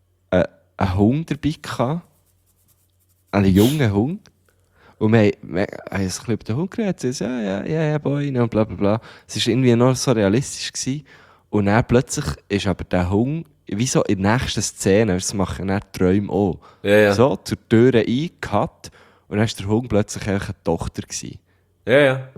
Hund dabei gehabt, einen jungen Hund. Und wir haben ein bisschen über den Hund geredet, so, ja, Boy, und bla bla bla. Es war irgendwie noch so realistisch gewesen. Und dann plötzlich ist aber der Hund, wie so in der nächsten Szene, das machen dann die Träume auch, Ja. so zur Tür eingehackt und dann war der Hund plötzlich eine Tochter gewesen. Ja.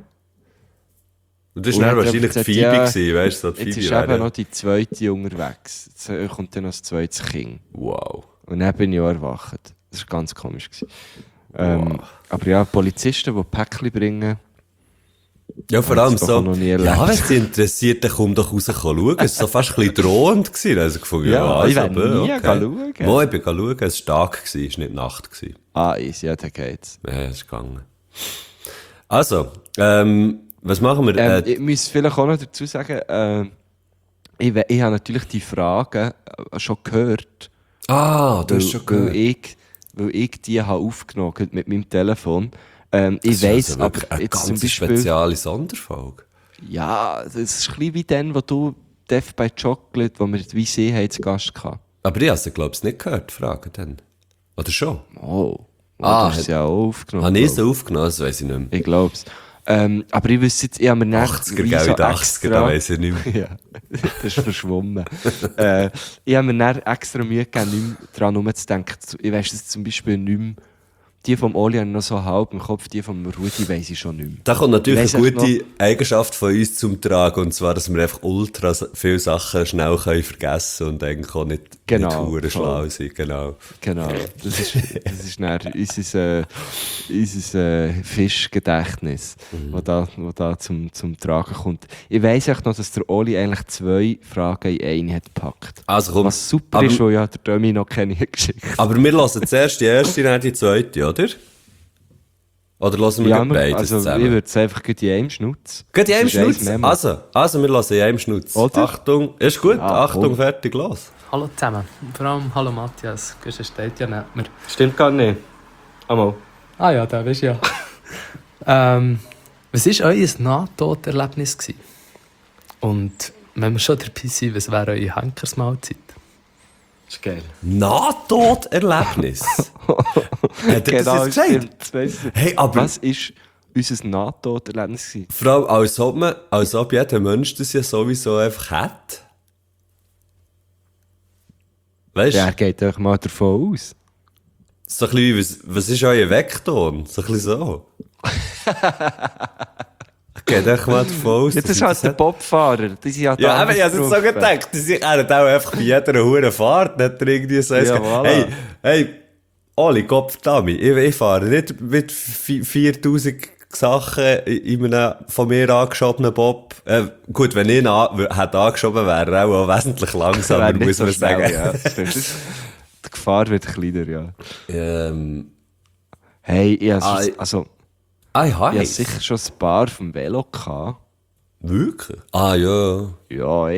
Und das Und war dann dann hat er wahrscheinlich die gesagt, Phoebe ja, gewesen, weißt du, so die Jetzt Phoebe ist eben noch die zweite unterwegs. Jetzt kommt dann noch das zweite Kind. Wow. Und dann bin ich auch erwacht. Das war ganz komisch gewesen. Aber ja, Polizisten, die Päckchen bringen, Ja, vor allem das doch so, noch nie erlebt. ja, wenn es dich interessiert, dann komm doch raus schauen. Es war so fast ein bisschen drohend gewesen. Also gefunden, Ja, ich wär nie okay. schauen. Mo, ich bin schauen, es war Tag gewesen, es war nicht Nacht gewesen. easy, ja, dann geht's. Ja, es ist gegangen. Also, was machen wir? Ich muss vielleicht auch noch dazu sagen, ich habe natürlich die Fragen schon gehört, du hast schon gehört. weil ich die habe aufgenommen habe mit meinem Telefon. Ich Das weiss, ist also aber wirklich eine jetzt ganz zum Beispiel, spezielle Sonderfolge. ja, das ist ein bisschen wie dann, wo du Death by Chocolate, wo wir wie sie haben, zu Gast hatten. Aber ich habe sie, glaube ich, nicht gehört, die Fragen dann. Oder schon? Oh, du Ah, hast sie ja auch aufgenommen. Habe ich glaub sie aufgenommen? Das weiss ich nicht mehr. Ich glaub's. Aber ich wüsste jetzt, ich habe mir nicht 80er, gell, in den 80er, da weiss ich nicht mehr. Ja, das ist verschwommen. Ich habe mir dann extra Mühe gegeben, nicht mehr daran rumzudenken. Ich weiss jetzt zum Beispiel nicht mehr die vom Oli noch so halb im Kopf, die vom Rudi weiss ich schon nicht mehr. Da kommt natürlich eine Weiss gute Eigenschaft von uns zum Tragen, und zwar, dass wir einfach ultra viele Sachen schnell können vergessen und eigentlich auch nicht verdammt schlau sind. Genau. Das ist dann unser Fischgedächtnis, das da zum Tragen kommt. Ich weiss auch noch, dass der Oli eigentlich 2 Fragen in eine hat gepackt. Also komm, was super ist, weil ja der Dömi noch keine geschickt. Aber wir hören zuerst die erste, dann die zweite, oder? Oder hören wir beides zusammen? Ich würde es einfach in einem Schnutz. Geht in einem Schnutz? Also, wir hören in einem Schnutz. Oder? Achtung, ist gut, Achtung, fertig, los. Hallo zusammen. Vor allem hallo Matthias. Guschen steht ja nicht mehr. Stimmt gar nicht. Einmal. Ah ja, da bist du ja. Was war euer Nahtoderlebnis? Und wenn wir schon dabei sind, was wäre eure Henkersmahlzeit? Das ist geil. Nahtoderlebnis? Hat er das jetzt gesagt? Hey, aber was war unser Nahtoderlebnis? Frau, als ob jeder Mensch das ja sowieso einfach hat. Weißt du? Ja, er geht einfach mal davon aus. So ein bisschen wie, was ist euer Vekton? So ein bisschen so. Geht echt mal davon aus. Ja, das ist halt der Bobfahrer. Die sind ja, aber ich habe es jetzt so gedacht. Die sind auch einfach bei jeder hohen Fahrt nicht irgendwie so. Ja, voilà. Hey, Oli, Kopfdami, ich fahre nicht mit 4000 Sachen in einem von mir angeschobenen Bob. Gut, wenn ich ihn hätte angeschoben, wäre er auch wesentlich langsamer, muss man sagen. Ja, die Gefahr wird kleiner, ja. Hey, ich habe sicher schon ein paar vom Velo gehabt. Wirklich? Ah, ja. Ja,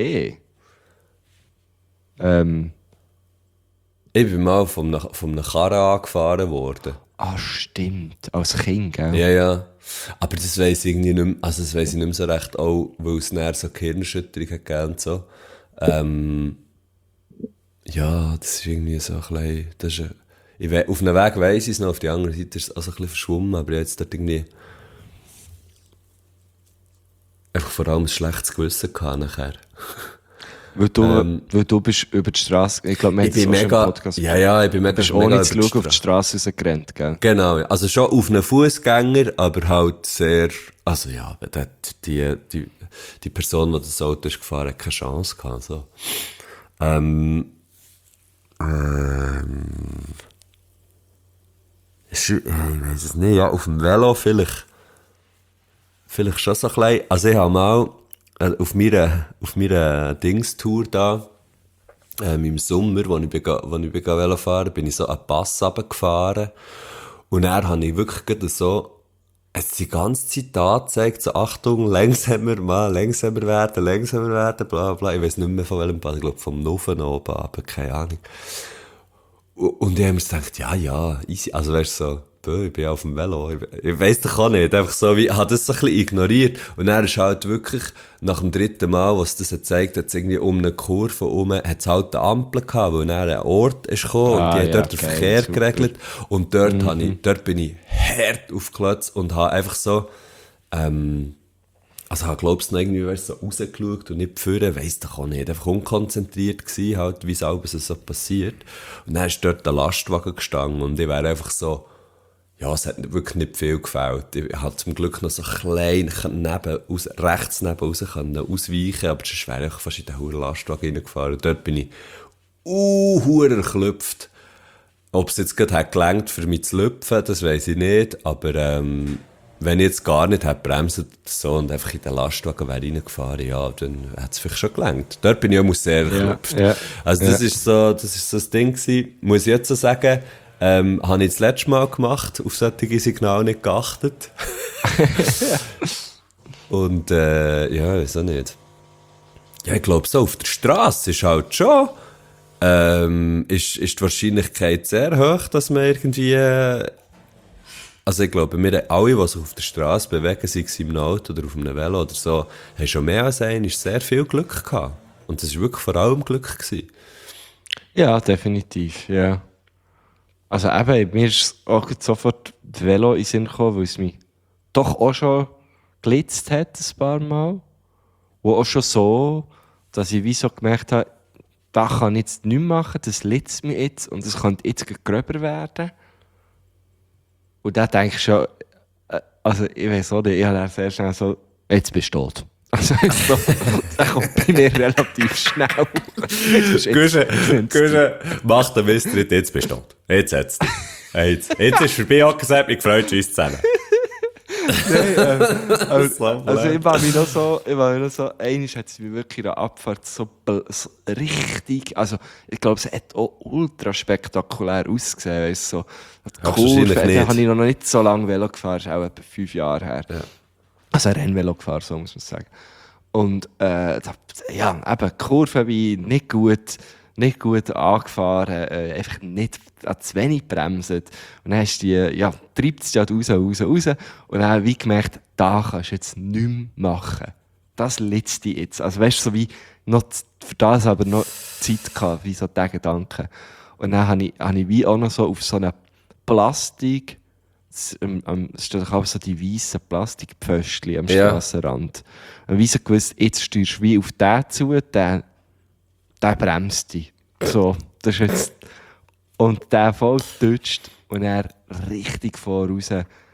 Ich bin mal von einem Karren angefahren worden. Ah, stimmt. Als Kind, gell? Ja. Aber das weiss ich irgendwie nicht mehr, also das weiss ich nicht mehr so recht, auch weil es näher so Gehirnerschütterung hat gegeben und so. Ja, das ist irgendwie so ein bisschen, das ist auf einem Weg weiss ich es noch, auf die andere Seite ist es also ein bisschen verschwommen, aber jetzt dort irgendwie einfach vor allem ein schlechtes Gewissen gehabt nachher. Weil du bist über die Straße, ich glaube, ich bin mega, Podcast. Ja, ich bin mega, bist ohne zu schauen auf die Straße rausgerannt, gell? Genau, also schon auf einen Fußgänger, aber halt sehr, also ja, die Person, die das Auto ist gefahren, hat keine Chance gehabt, so. Ich weiss es nicht, ja, auf dem Velo vielleicht schon so ein bisschen, also ich habe mal, auf meiner Dingstour da, im Sommer, wo ich Velo fahren bin ich so einen Pass runtergefahren. Und dann habe ich wirklich gerade so, es die ganze Zeit angezeigt, so Achtung, langsamer werden, bla bla. Ich weiss nicht mehr von welchem Pass, ich glaube vom Nuffen oben, aber keine Ahnung. Und ich habe mir gedacht, ja, easy, also weißt du so, ich bin auf dem Velo, ich weiss doch auch nicht, einfach so, ich habe das so ein bisschen ignoriert. Und dann ist halt wirklich, nach dem 3. Mal, was das gezeigt hat, irgendwie um eine Kurve herum, hat es halt eine Ampel gehabt, weil dann ein Ort ist gekommen und die hat dort den Verkehr geregelt. Und dort bin ich hart aufgeklotzt und habe einfach so, also ich glaube, es noch irgendwie so rausgeschaut und nicht vorne, weiss doch auch nicht, einfach unkonzentriert gewesen, halt, wie es alles so passiert. Und dann ist dort der Lastwagen gestanden und ich wäre einfach so, ja, es hat wirklich nicht viel gefällt. Ich hatte zum Glück noch so klein rechts neben raus ausweichen, aber sonst wäre ich fast in den hohen Lastwagen reingefahren. Und dort bin ich verdammt erklüpft. Ob es jetzt gerade hat gelangt für mich zu lüpfen, das weiss ich nicht, aber wenn ich jetzt gar nicht hätte bremsen so und einfach in den Lastwagen wäre reingefahren, ja, dann hätte es vielleicht schon gelangt. Dort bin ich auch sehr erklüpft. Ja. Also das ist so das Ding gewesen. Muss ich jetzt so sagen, habe ich das letzte Mal gemacht, auf solche Signale nicht geachtet. Und ja, weiß auch nicht. Ja, ich glaube so, auf der Straße ist halt schon, ist die Wahrscheinlichkeit sehr hoch, dass man irgendwie, also ich glaube, wir alle, die sich auf der Straße bewegen, sei es im Auto oder auf einem Velo oder so, haben schon mehr als einmal sehr viel Glück gehabt. Und das war wirklich vor allem Glück gewesen. Ja, definitiv, ja. Also eben, mir ist auch sofort das Velo in den Sinn gekommen, weil es mich doch auch schon gelitzt hat, ein paar Mal. Wo auch schon so, dass ich wie so gemerkt habe, das kann ich jetzt nicht machen, das litzt mich jetzt und es könnte jetzt gröber werden. Und dann denke ich schon, also ich weiß auch nicht, ich habe dann sehr schnell so, jetzt bist du tot. Also so, das kommt bei mir relativ schnell. Guschen, mach den Mistritt, jetzt bist du tot. Jetzt setzt dich. Jetzt ist es vorbei, hat gesagt, mich gefreut, tschüss zusammen. Also ich war mir noch so, einmal hat es mir wirklich in der Abfahrt so richtig, also ich glaube, es hat auch ultra spektakulär ausgesehen, weißt, so, die Kurve, da habe ich noch nicht so lange Velo gefahren, das ist auch etwa 5 Jahre her. Ja. Also Rennvelo gefahren, so muss man sagen. Und ja, eben, die Kurve bin ich nicht gut angefahren, einfach nicht zu wenig bremsen. Und dann hast du treibt es ja raus. Und dann habe ich gemerkt, da kannst du jetzt nichts mehr machen. Das liegt dir jetzt. Also weißt du, so wie noch für das aber noch Zeit gehabt, wie so der Gedanke. Und dann habe ich wie auch noch so auf so eine Plastik, es steht doch auch so die weißen Plastikpföstchen am Strassenrand. Und wie so gewusst, jetzt steuerst du wie auf den zu, der bremst dich. So, das ist jetzt. Und der voll dutscht und er richtig voraus,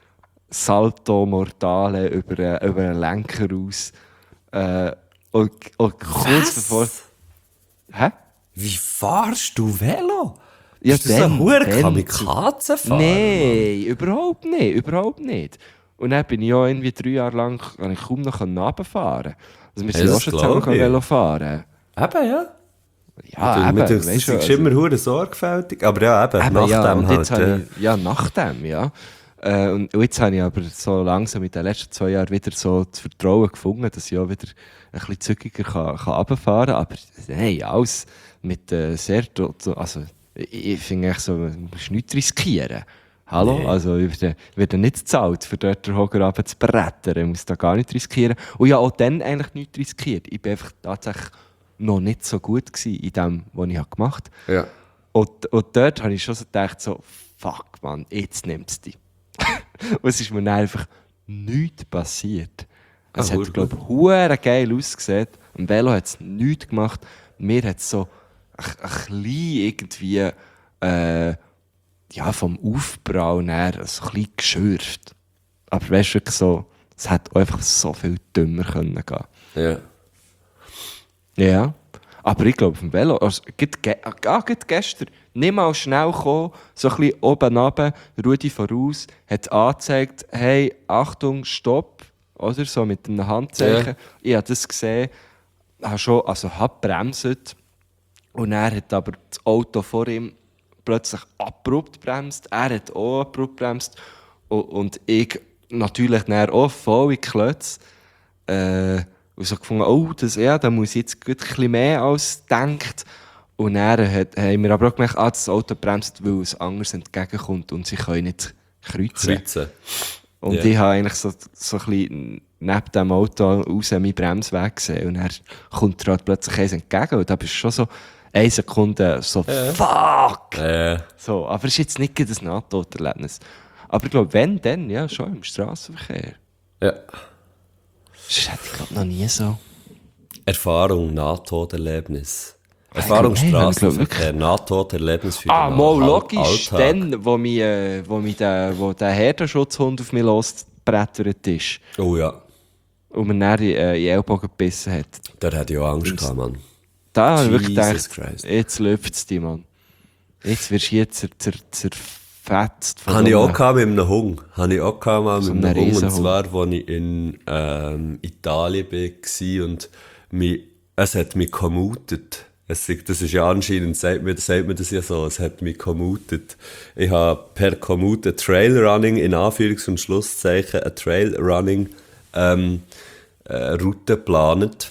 Salto Mortale über einen Lenker raus. Und kurz bevor. Hä? Wie fahrst du Velo? Ja, ist das ein hoher Kamikaze-Fahrer? Nein, überhaupt nicht. Und dann bin ich ja irgendwie 3 Jahre lang ich kaum noch runterfahren. Also wir sind auch schon zusammen Velo fahren. Eben, ja. Ja, eben. Du bist immer hure sorgfältig. Aber ja, eben nach dem halt. Und jetzt habe ich aber so langsam mit den letzten 2 Jahren wieder so das Vertrauen gefunden, dass ich auch wieder ein bisschen zügiger kann runterfahren kann. Aber nein, alles mit sehr... Also, ich finde echt so, du musst nichts riskieren. Hallo? Nee. Also, ich werde nicht gezahlt, für dort den Hocker runter zu brettern. Ich muss da gar nicht riskieren. Und ja, auch dann eigentlich nichts riskiert. Ich bin einfach tatsächlich noch nicht so gut gewesen in dem, was ich gemacht habe. Ja. Und dort habe ich schon so gedacht, so, fuck, Mann, jetzt nimmt es dich. Und es ist mir dann einfach nichts passiert. Es hat, glaube ich, verdammt geil ausgesehen. Am Velo hat es nichts gemacht. Mir hat es so ein bisschen irgendwie vom Aufprall her so ein bisschen geschürft. Aber weißt du, wirklich so, es hätte einfach so viel dümmer können gehen. Ja. Ja, aber ich glaube, auf dem Velo, also, gerade gestern, nicht mal schnell gekommen, so ein bisschen oben runter, Rudi voraus, hat angezeigt, hey, Achtung, Stopp, oder so mit einem Handzeichen. Ja. Ich habe das gesehen, habe bremset und er hat aber das Auto vor ihm plötzlich abrupt bremst, er hat auch abrupt bremst und ich natürlich dann auch voll in die Klötze. Und so gefunden, da muss ich jetzt ein bisschen mehr als gedacht. Und dann haben wir aber auch gemerkt, das Auto bremst, weil es anders entgegenkommt und sie können nicht kreuzen. Und ich habe eigentlich so ein bisschen neben dem Auto raus meinen Bremsweg gesehen. Und dann kommt halt plötzlich eins entgegen. Und da bist du schon so 1 Sekunde so, fuck! So, aber es ist jetzt nicht ein Nahtoderlebnis. Aber ich glaube, wenn, dann, ja, schon im Strassenverkehr. Ja. Das hätte ich glaube noch nie so. Erfahrung, Nahtoderlebnis. Erfahrung, Strassenverkehr, Nahtoderlebnis für den mal logisch, dann, wo der Herdenschutzhund auf mich losgebrettert ist. Oh ja. Und mir dann in den Ellbogen gebissen hat. Da hätte ich auch Angst gehabt, Mann. Da habe ich wirklich gedacht, jetzt läuft es dich, Mann. Jetzt wirst du hier zerfetzt. Habe ich auch gehabt mit einem Hund. Habe ich auch gehabt mal mit einem Hund. Und zwar, als ich in Italien war und es hat mich commutet. Das ist ja anscheinend, sagt man das ja so, es hat mich commutet. Ich habe per Commute Trailrunning, in Anführungs- und Schlusszeichen, eine Trailrunning Route geplant.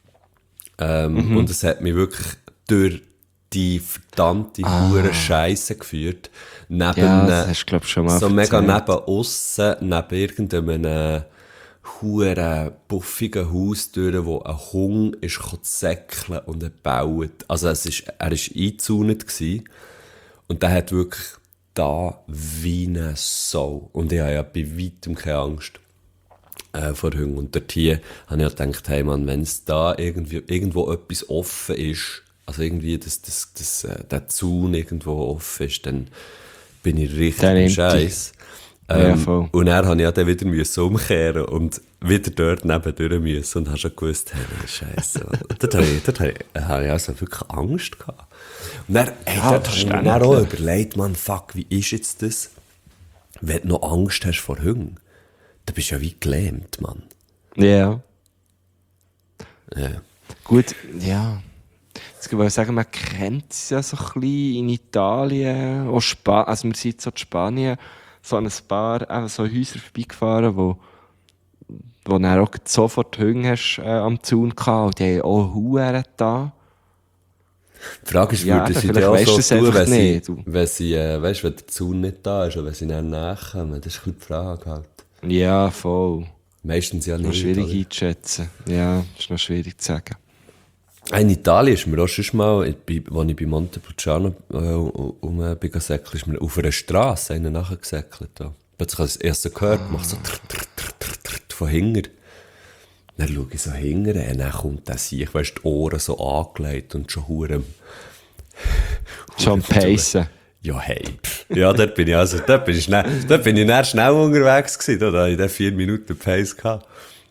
Und es hat mich wirklich durch die verdammte hure Scheisse geführt. Das hast du, glaub ich, schon mal so mega erzählt. neben aussen, neben irgendeinem hure buffigen Haus durch, wo ein Hund ist säckeln und er baut. Also er war eingezäunt gewesen. Und der hat wirklich da wie eine Sau. Und ich habe ja bei weitem keine Angst vor Hunden. Und dort hier habe ich ja gedacht, hey Mann, wenn es da irgendwo etwas offen ist, also irgendwie der Zaun irgendwo offen ist, dann bin ich richtig im Scheiß. Voll. Und dann musste ich dann wieder umkehren und wieder dort nebendurch müssen und habe schon gewusst, hey, Scheiße. dort habe ich also wirklich Angst gehabt. Und dann, dort habe ich mir dann auch überlegt, man, fuck, wie ist jetzt das, wenn du noch Angst hast vor Hunden? Da bist du ja wie gelähmt, Mann. Ja. Ja. Gut, ja. Jetzt kann ich sagen, man kennt es ja so ein bisschen in Italien, auch also wir sind so in Spanien, so an ein paar so Häuser vorbeigefahren, wo dann auch sofort Hunde hast, am Zaun gehabt, und die haben auch Huren da. Die Frage ist, Ja, würde sie vielleicht dir auch weisst du es so tun, einfach wenn nicht, du. weißt, wenn der Zaun nicht da ist und wenn sie dann nachkommen? Das ist ein bisschen die Frage halt. Ja, voll. Meistens ja Das ist noch nicht. schwierig oder? einzuschätzen. Ja, ist noch schwierig zu sagen. In Italien ist mir auch schon mal, als ich bei Montepulciano bin gesäckelt, ist mir auf einer Strasse einer nachgesäckelt. Da. Plötzlich habe ich das erste gehört, macht so von hinten. Dann schaue ich so hinten, und dann kommt der Sieg, weißt du, die Ohren so angelegt und schon hure Schon pacen. Ja, hey. Ja, dort bin ich dann schnell unterwegs gewesen. Da habe ich dann 4 Minuten Pace gehabt.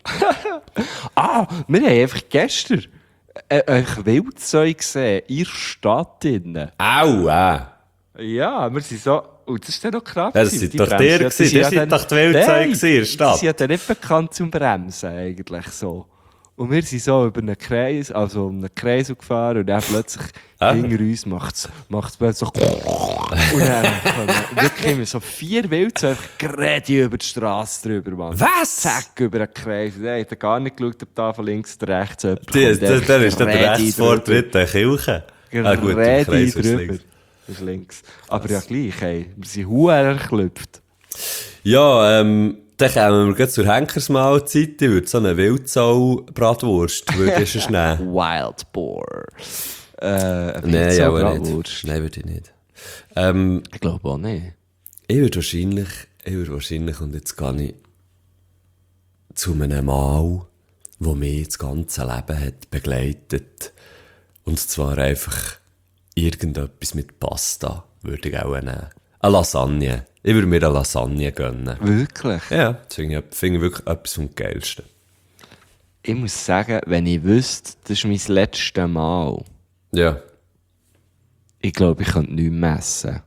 Wir haben einfach gestern euch Wildzeug gesehen, in der Stadt drinnen. Au, Ja, wir sind so... Und das ist dann noch knapp. Ja, das sind doch die gewesen. Das sind doch die Wildzeug gewesen in der Stadt. Die sind ja dann nicht bekannt zum Bremsen, eigentlich so. Und wir sind so über einen Kreis, also um einen Kreis gefahren und dann plötzlich hinter uns macht's plötzlich so und dann wirklich immer so 4 Wildzeuge gerade über die Straße drüber, Mann. Was? Zack, über den Kreis. Der hat gar nicht geschaut, ob da von links oder rechts jemand kommt. Dann ist der Rechtsvortritt der Kirche. Gerade im Kreis ist drüber. links. Das ist links. Aber ja gleich, ey. Wir sind huere erklüpft. Ja, dann kommen wir gleich zur Henkersmahlzeit. Ich würde so eine Wildsau-Bratwurst, würde ich schon nehmen. Wild Boar. Nein, aber nicht. Nein, würde ich nicht. Ich glaube auch nicht. Ich würde wahrscheinlich, und jetzt gehe ich zu einem Mahl, der mich das ganze Leben hat begleitet. Und zwar einfach irgendetwas mit Pasta, würde ich auch nehmen. Eine Lasagne. Ich würde mir eine Lasagne gönnen. Wirklich? Ja, das finde ich wirklich etwas vom Geilsten. Ich muss sagen, wenn ich wüsste, das ist mein letztes Mal, Ja. ich glaube, ich könnte nichts messen.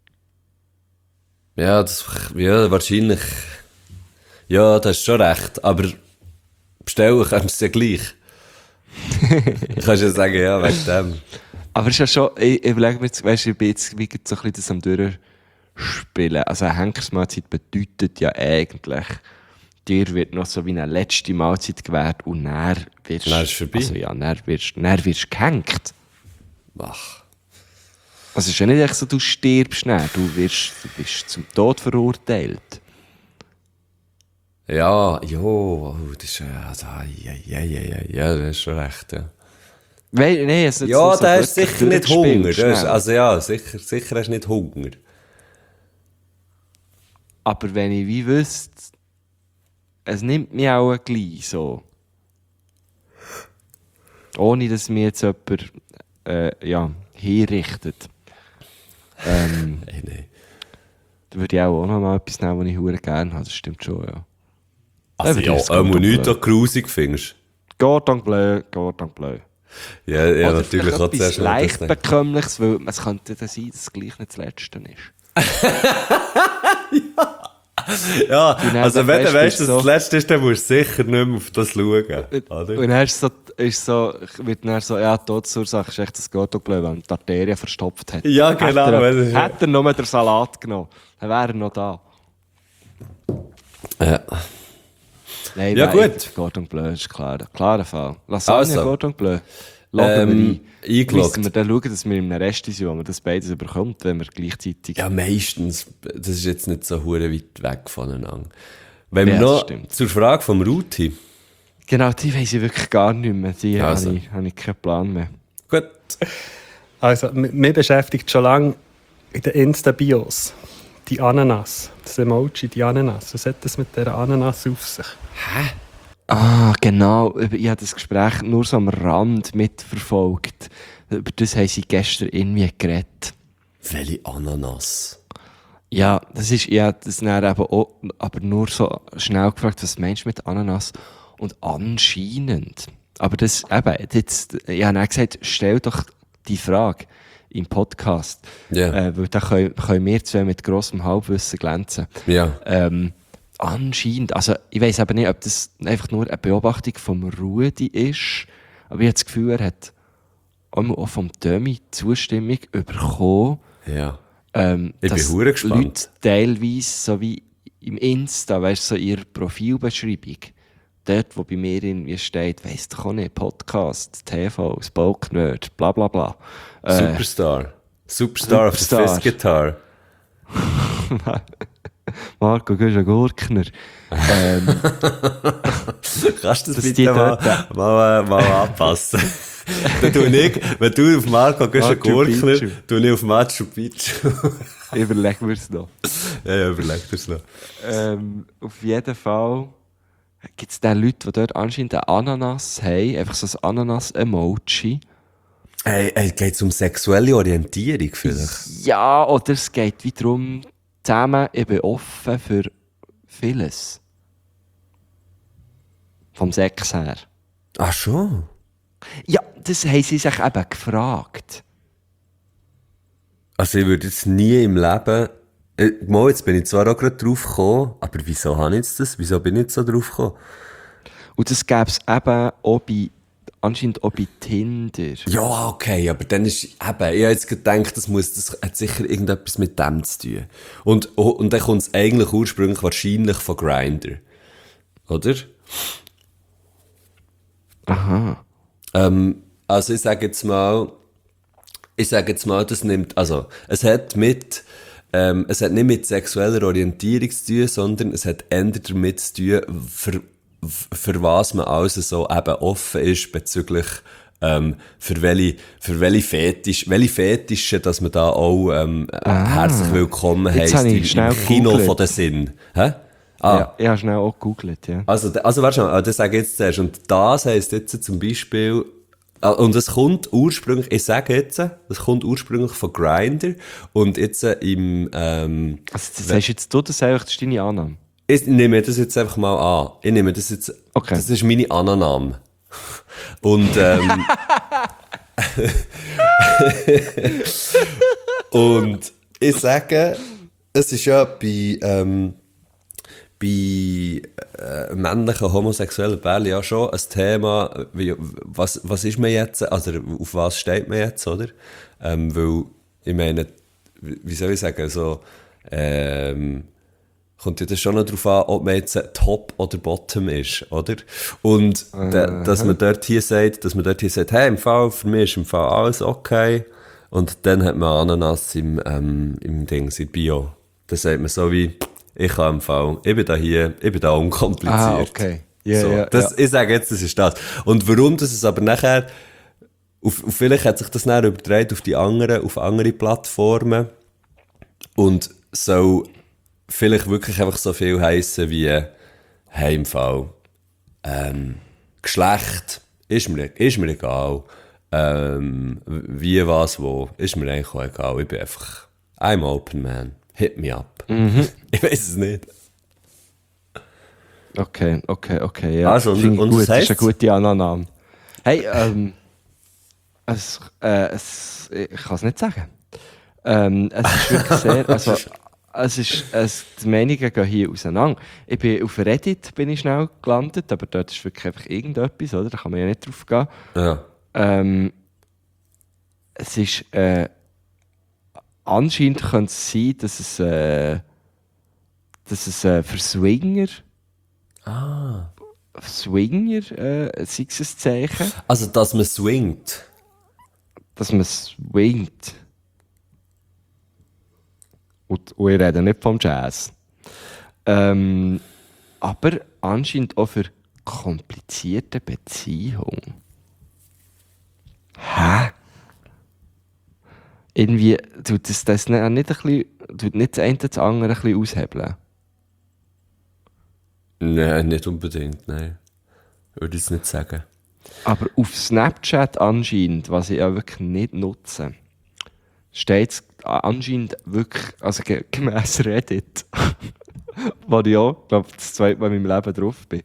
Ja, wahrscheinlich. Ja, das ist schon recht. Aber bestellen kannst du es ja gleich. Du kannst ja sagen, ja, wegen dem. Aber es ist ja schon, ich überlege mir jetzt, weißt du, ich bin jetzt wie so ein bisschen das am Durchspielen. Also eine Henkersmahlzeit bedeutet ja eigentlich, dir wird noch so wie eine letzte Mahlzeit gewährt und dann wirst Dann ist es vorbei. Also ja, dann wirst du gehängt. Ach. Also es ist ja nicht echt so, du stirbst nicht, du bist zum Tod verurteilt. Ja, das ist ja, das ist schon recht, ja. Nein, also Ja, so da hast du sicher nicht Hunger. Schnell. Also ja, sicher hast du nicht Hunger. Aber wenn ich wie wüsste, es nimmt mich auch gleich so. Ohne dass mir jetzt jemand hinrichtet. Nein. Da würde ich auch noch mal etwas nehmen, was ich verdammt gerne habe. Das stimmt schon, ja. Also ja, Cordon nichts Bleu. da grusig findest. Cordon Bleu, Cordon Bleu. Ja, Oder natürlich auch vielleicht etwas zuerst mal leicht das bekömmliches, weil es könnte dann sein, dass es gleich nicht das Letzte ist. Ja, dann also wenn du weißt, dass so- das Letzte ist, dann musst du sicher nicht mehr auf das schauen. Oder? Und dann wird dann so, ja, die Todesursache ist echt das Cordon Bleu, weil er die Arterie verstopft hat. Ja, genau. Hätte er nur den Salat genommen, dann wäre er noch da. Ja. Nein, Ja, gut. Cordon Bleu ist klar. Klarer Fall. Lasagne, Also. Cordon Bleu. Loggen wir ein. Eingeloggt. Müssen wir dann schauen, dass wir in einem Rest sind, wo man das beides überkommt, wenn wir gleichzeitig... Ja, meistens. Das ist jetzt nicht so hure weit weg voneinander. Wenn wir Ja, das noch stimmt. zur Frage vom Ruti. Genau, die weiss ich wirklich gar nicht mehr. Die Also. habe ich keinen Plan mehr. Gut. Also, mich beschäftigt schon lange in den Insta-Bios die Ananas. Das Emoji, die Ananas. Was hat das mit dieser Ananas auf sich? Ah, genau. Ich habe das Gespräch nur so am Rand mitverfolgt. Über das haben sie gestern irgendwie geredet. Welche Ananas? Ja, das ist dann eben auch, aber nur so schnell gefragt, was meinst du mit Ananas? Und anscheinend. Aber das, eben, jetzt, ich habe dann gesagt, stell doch die Frage im Podcast. Ja. Weil da können wir zwei mit grossem Halbwissen glänzen. Ja. Anscheinend, also ich weiss aber nicht, ob das einfach nur eine Beobachtung vom Rudi ist, aber ich habe das Gefühl, er hat auch vom Dömi Zustimmung bekommen, Ja. dass bin hure gespannt. Leute teilweise, so wie im Insta, weißt du, so ihre Profilbeschreibung, dort, wo bei mir irgendwie steht, weiss doch auch nicht, Podcast, TV, Spoke Nerd, bla bla bla. Superstar of the Fifth Guitar. Marco Güschen-Gurkner. Kannst du das die bitte dort- mal anpassen? Dann tue ich, wenn du auf Marco Güschen-Gurkner, tue ich auf Machu Picchu. Überlegen wir es noch. Ja, überleg dir's noch. Auf jeden Fall gibt es dann Leute, die dort anscheinend eine Ananas haben, einfach so ein Ananas-Emoji. Hey, geht's um sexuelle Orientierung vielleicht? Ja, oder es geht wie darum, zusammen, ich bin offen für vieles. Vom Sex her. Ach schon? Ja, das haben sie sich eben gefragt. Also ich würde jetzt nie im Leben... Mal, jetzt bin ich zwar auch gerade drauf gekommen, aber wieso habe ich jetzt das? Wieso bin ich jetzt so drauf gekommen? Und das gäbe es eben auch anscheinend auch bei Tinder. Ja, okay, aber dann ist eben, ich habe jetzt gedacht, das hat sicher irgendetwas mit dem zu tun. Und dann kommt es eigentlich ursprünglich wahrscheinlich von Grindr. Oder? Aha. Also ich sage jetzt mal, das nimmt, also, es hat nicht mit sexueller Orientierung zu tun, sondern es hat eher damit zu tun, für was man also so eben offen ist bezüglich, für welche Fetische, dass man da auch, herzlich willkommen Jetzt heisst habe ich schnell im Kino gegoogelt. von den Sinn. Hä? Ja, ich habe schnell auch gegoogelt, ja. Also warte schon, das sage ich jetzt zuerst. Und das heisst jetzt zum Beispiel, und es kommt ursprünglich, ich sage jetzt, das kommt ursprünglich von Grindr und jetzt im, Also, das sagst jetzt du das einfach, das ist deine Annahme. ich nehme das jetzt einfach mal an. Ich nehme das jetzt, Okay. das ist meine Annahme. Und, und ich sage, es ist ja bei männlichen homosexuellen Pärchen ja schon ein Thema, was ist man jetzt, also auf was steht man jetzt, oder? Weil, ich meine, wie soll ich sagen, so, kommt ja das schon noch darauf an, ob man jetzt Top oder Bottom ist, oder? Und dass man dort hier sagt, hey, im Fall, für mich ist im Fall alles okay. Und dann hat man Ananas im Ding, in Bio. Dann sagt man so wie, ich kann im Fall, ich bin da unkompliziert. Ah, okay. Ja, so, ja, das, ja. Ich sage jetzt, das ist das. Und warum das es aber nachher, vielleicht hat sich das nachher übertragen auf andere Plattformen und soll vielleicht wirklich einfach so viel heissen wie, hey, im Fall, Geschlecht ist mir egal, wie, was, wo, ist mir eigentlich auch egal, ich bin einfach, I'm open, man, hit me up. Ich weiß es nicht. Okay, ja. Also, Finde ich und gut, das das ist eine heisst? gute Annahme. Hey, ich kann es nicht sagen. Es ist wirklich sehr, also, die Meinungen gehen hier auseinander. Ich bin auf Reddit schnell gelandet, aber dort ist wirklich einfach irgendetwas, oder? Da kann man ja nicht drauf gehen. Ja. Es ist, anscheinend könnte es sein, dass es für Swinger, sei es ein Zeichen, Also, dass man swingt. dass man swingt. Und ich rede nicht vom Jazz. Aber anscheinend auch für komplizierte Beziehungen. Hä? Irgendwie tut das nicht ein bisschen, tut nicht das eine das andere ein bisschen aushebeln. Nein, nicht unbedingt, nein. Würde ich es nicht sagen. Aber auf Snapchat anscheinend, was ich ja wirklich nicht nutze, steht es anscheinend wirklich, also gemäss Reddit, wo ich auch, glaube das zweite Mal in meinem Leben drauf bin,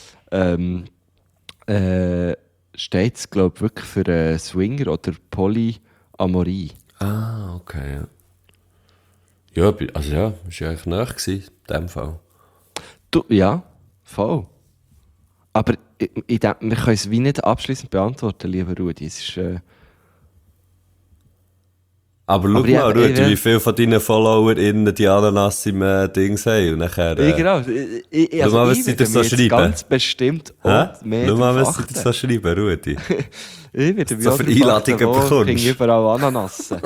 steht es, glaube ich, wirklich für Swinger oder Polyamorie. Ah, okay, ja. Ja, also ja, ist ja eigentlich nahe gewesen, in dem Fall. Ja, voll. Aber wir können es wie nicht abschließend beantworten, lieber Rudi. Es ist, aber schau mal, Rudi, wie viele von deinen FollowerInnen die Ananas im Dings haben. Und nachher, genau. Schau mal, was sie dir so schreiben. Ganz bestimmt auch mehr schau mal, was sie dir so schreiben, Rudi. Ich werde so für Einladungen bekommst. Ich überall Ananassen.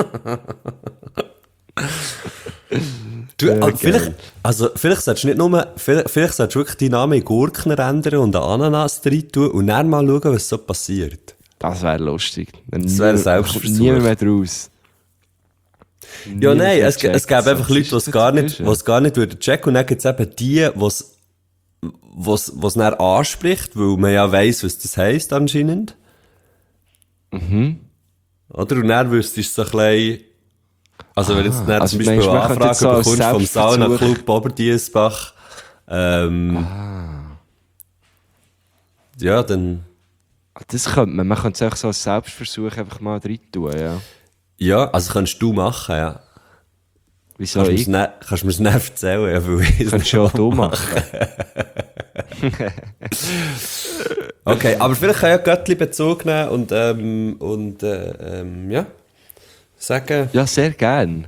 Du, vielleicht solltest du nicht nur, vielleicht solltest du wirklich deinen Namen in Gurken ändern und eine Ananas rein tun und dann mal schauen, was so passiert. Das wäre lustig. Das wäre ein Selbstversuch. Niemand mehr draus. Ja, nein, es gäbe einfach Leute, die es gar nicht würden checken. Und dann gibt es eben die, was dann anspricht, weil man ja weiss, was das heisst anscheinend. Mhm. Oder? Und dann wüsstest du so ein bisschen, also wenn jetzt dann also zum Beispiel eine Anfrage so bekommst vom Sauna-Club Oberdiessbach, ja, dann... Das könnte man könnte es auch so als Selbstversuch einfach mal rein tun, ja. Ja, also kannst du machen, ja. Wieso Kannst du mir es nicht erzählen, ja, weil ich es kannst schon du machen. Okay, aber vielleicht kann ja Göttli Bezug nehmen und ja, sagen... Ja, sehr gern.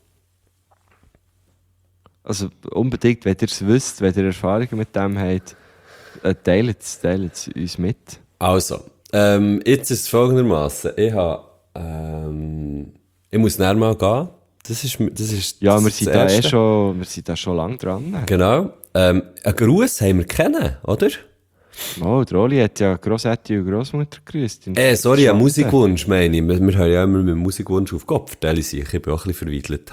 Also unbedingt, wenn ihr es wisst, wenn ihr Erfahrungen mit dem habt, teilt es uns mit. Also, jetzt ist es folgendermaßen. Ich muss näher mal gehen. Das ist ja, das wir sind da schon lange dran. Genau. Einen Gruß haben wir kennen, oder? Oh, der Oli hat ja Grossetti und Grossmutter gegrüßt. Sorry, ein Musikwunsch meine ich. Wir hören ja immer mit dem Musikwunsch auf Kopf. Ich bin auch ein bisschen verweidelt.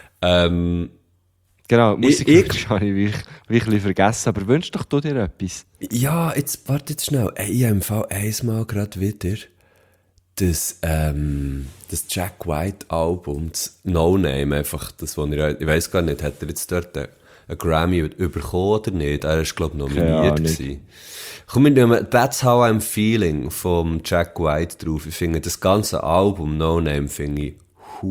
Genau, Musikwunsch habe ich ein bisschen vergessen. Aber wünsch doch du dir etwas? Ja, warte jetzt schnell. Ich habe im Fall einmal gerade wieder das Jack White Album, das No Name, einfach das, was ich weiss gar nicht, hat er jetzt dort einen Grammy bekommen oder nicht? Er ist, glaube ich, nominiert gewesen. Komm, wir nehmen That's How I'm Feeling vom Jack White drauf. Ich finde das ganze Album No Name finde ich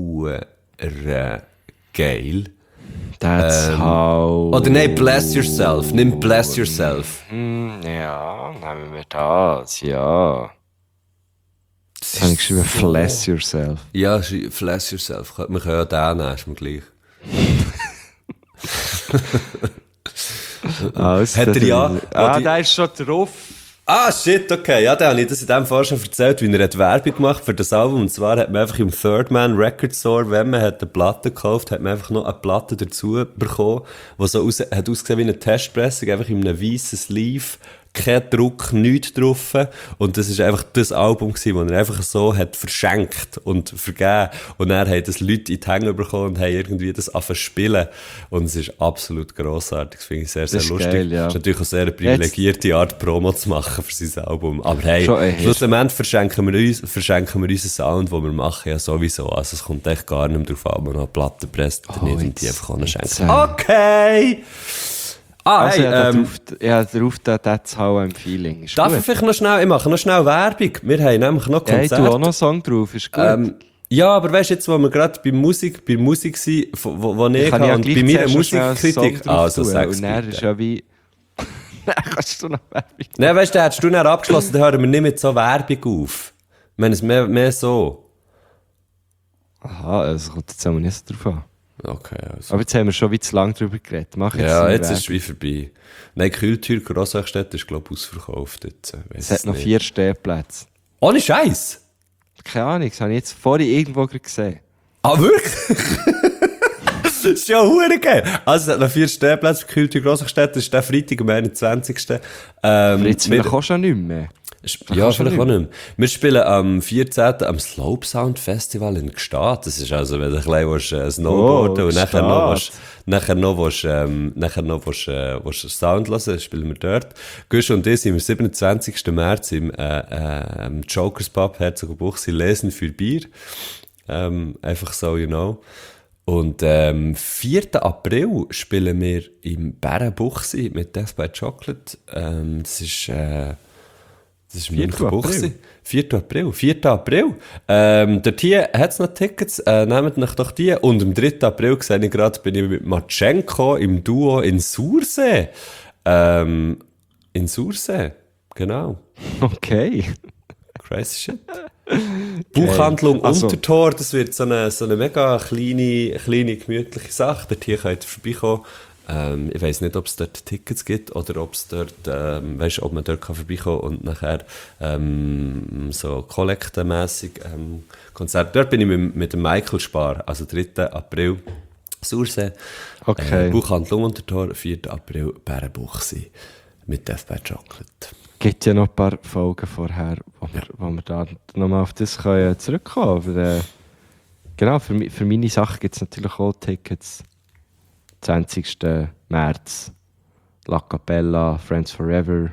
geil. That's how... Oder nein, Bless Yourself. Nimm Bless Yourself. Ja, nehmen wir das, ja. Das habe ich geschrieben, Bless Yourself. Ja, Bless Yourself. Wir können ja den nehmen, ist mir gleich. Hat er ja... der ist schon drauf. Ah, shit, okay. Ja, dann habe ich das in dem Fall schon erzählt, wie er hat Werbung gemacht für das Album. Und zwar hat man einfach im Third Man Record Store, wenn man hat eine Platte gekauft, hat man einfach noch eine Platte dazu bekommen, die so hat ausgesehen wie eine Testpressung, einfach in einem weißen Sleeve. Kein Druck, nichts drauf. Und das ist einfach das Album gewesen, das er einfach so hat verschenkt und vergeben. Und dann haben das Leute in die Hände bekommen und haben irgendwie das angefangen zu spielen. Und es ist absolut grossartig. Das finde ich sehr, sehr lustig. Geil, ja. Das ist natürlich auch sehr eine privilegierte Art, Promo zu machen für sein Album. Aber hey, schlussendlich verschenken wir unseren Sound, den wir machen, ja sowieso. Also es kommt echt gar nicht mehr drauf an, ob man noch eine Platte presst oder nicht und die einfach schenken. Okay! Also, ich habe drauf That's How I'm Feeling. Ist darf gut. Ich vielleicht noch schnell, ich mache noch schnell Werbung. Wir haben nämlich noch Konzerte. Ja, ich tue auch noch einen Song drauf, ist gut. Ja, aber weißt du, jetzt, wo wir gerade bei Musik waren, wo ich habe, und bei meiner Musikkritik, also sag's und dann ist ja wie... Dann kannst du noch Werbung machen. Nein, weißt du, hättest du dann abgeschlossen, dann hören wir nicht mit so Werbung auf. Ich meine, es mehr so. Aha, also kommt jetzt auch nicht so drauf an. Okay, also. Aber jetzt haben wir schon wie zu lange drüber geredet. Jetzt ist es wie vorbei. Nein, Kultur Grossachstätte ist, glaube ich, ausverkauft jetzt. Es hat noch 4 Stehplätze. Ohne Scheiß? Keine Ahnung, das habe ich jetzt vorhin irgendwo gesehen. Ah, wirklich? Das ist ja verdammt geil. Also, es hat noch 4 Stehplätze für Kultur Grossachstätte. Das ist der Freitag am 21. Jetzt vielleicht auch schon nicht mehr. Ja, vielleicht auch nicht mehr. Wir spielen am 14. am Slope Sound Festival in Gstaad. Das ist also, wenn du ein bisschen snowboarden und nachher noch Sound hören, spielen wir dort. Gusch und ich sind am 27. März im Jokers Pub Herzogenbuchsee lesen für Bier. Einfach so, you know. Und 4. April spielen wir im Bärenbuchsi mit Death by Chocolate. Das ist 4. München-Buchsi. 4. April. Dort hier hat es noch Tickets. Nehmt euch doch die. Und am 3. April sehe ich gerade, bin ich mit Matschenko im Duo in Sursee. In Sursee, genau. Okay. Crazy shit. Buchhandlung Untertor, das wird so eine mega kleine, gemütliche Sache. Dort hier könnt ihr vorbeikommen. Ich weiss nicht, ob es dort Tickets gibt oder ob es dort, ob man dort vorbeikommen kann und nachher so kollektenmässig Konzert. Dort bin ich mit dem Michael Spar, also 3. April Sursee. Okay. Buchhandlung Untertor, 4. April Bärenbuchsi mit Death by Chocolate. Gibt ja noch ein paar Folgen vorher, wo wir da nochmal auf das können zurückkommen können. Aber genau, für meine Sache gibt es natürlich auch Tickets. 20. März, La Capella, Friends Forever.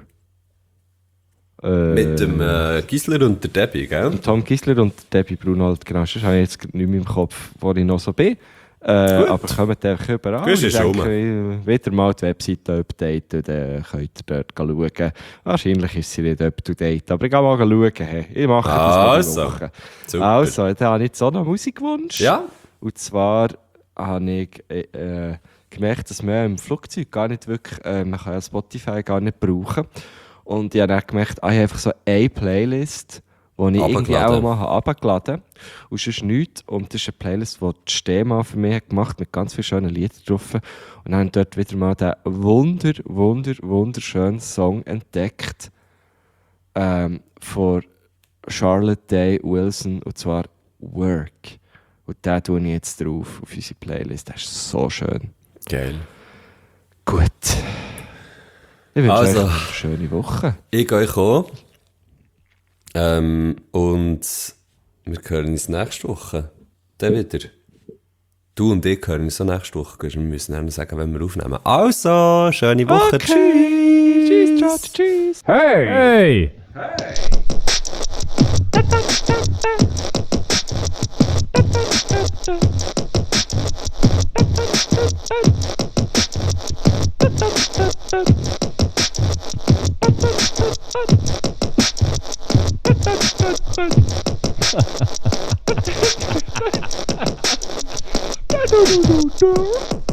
Mit dem Gisler und der Debbie, gell? Tom Gisler und Debbie Brunold, genau. Sonst habe ich jetzt nicht mehr im Kopf, wo ich noch so bin. Aber kommt einfach überall. Ich denke, wieder mal die Webseite updaten, dann könnt ihr dort schauen. Wahrscheinlich ist sie nicht up-to-date, aber ich gehe mal schauen. Hey. Ich mache das mal Woche. Also, da habe ich jetzt auch noch einen Musikwunsch. Ja. Und zwar habe ich gemerkt, dass man im Flugzeug gar nicht wirklich, man kann ja Spotify gar nicht brauchen. Und ich habe dann gemerkt, ich habe einfach so eine Playlist, die ich irgendwie auch mal heruntergeladen habe. Und sonst nichts. Und das ist eine Playlist, die die Stema für mich gemacht hat, mit ganz vielen schönen Liedern drauf. Und dann habe ich dort wieder mal den wunderschönen Song entdeckt von Charlotte Day Wilson, und zwar Work. Und den tue ich jetzt drauf auf unsere Playlist. Das ist so schön. Geil. Gut. Ich wünsche euch Also, eine schöne Woche. Ich gehe euch auch. Und wir hören uns nächste Woche. Dann wieder. Du und ich hören uns so nächste Woche. Wir müssen dann sagen, wenn wir aufnehmen. Also, schöne Woche. Okay. Tschüss. Tschüss. Hey! Hey!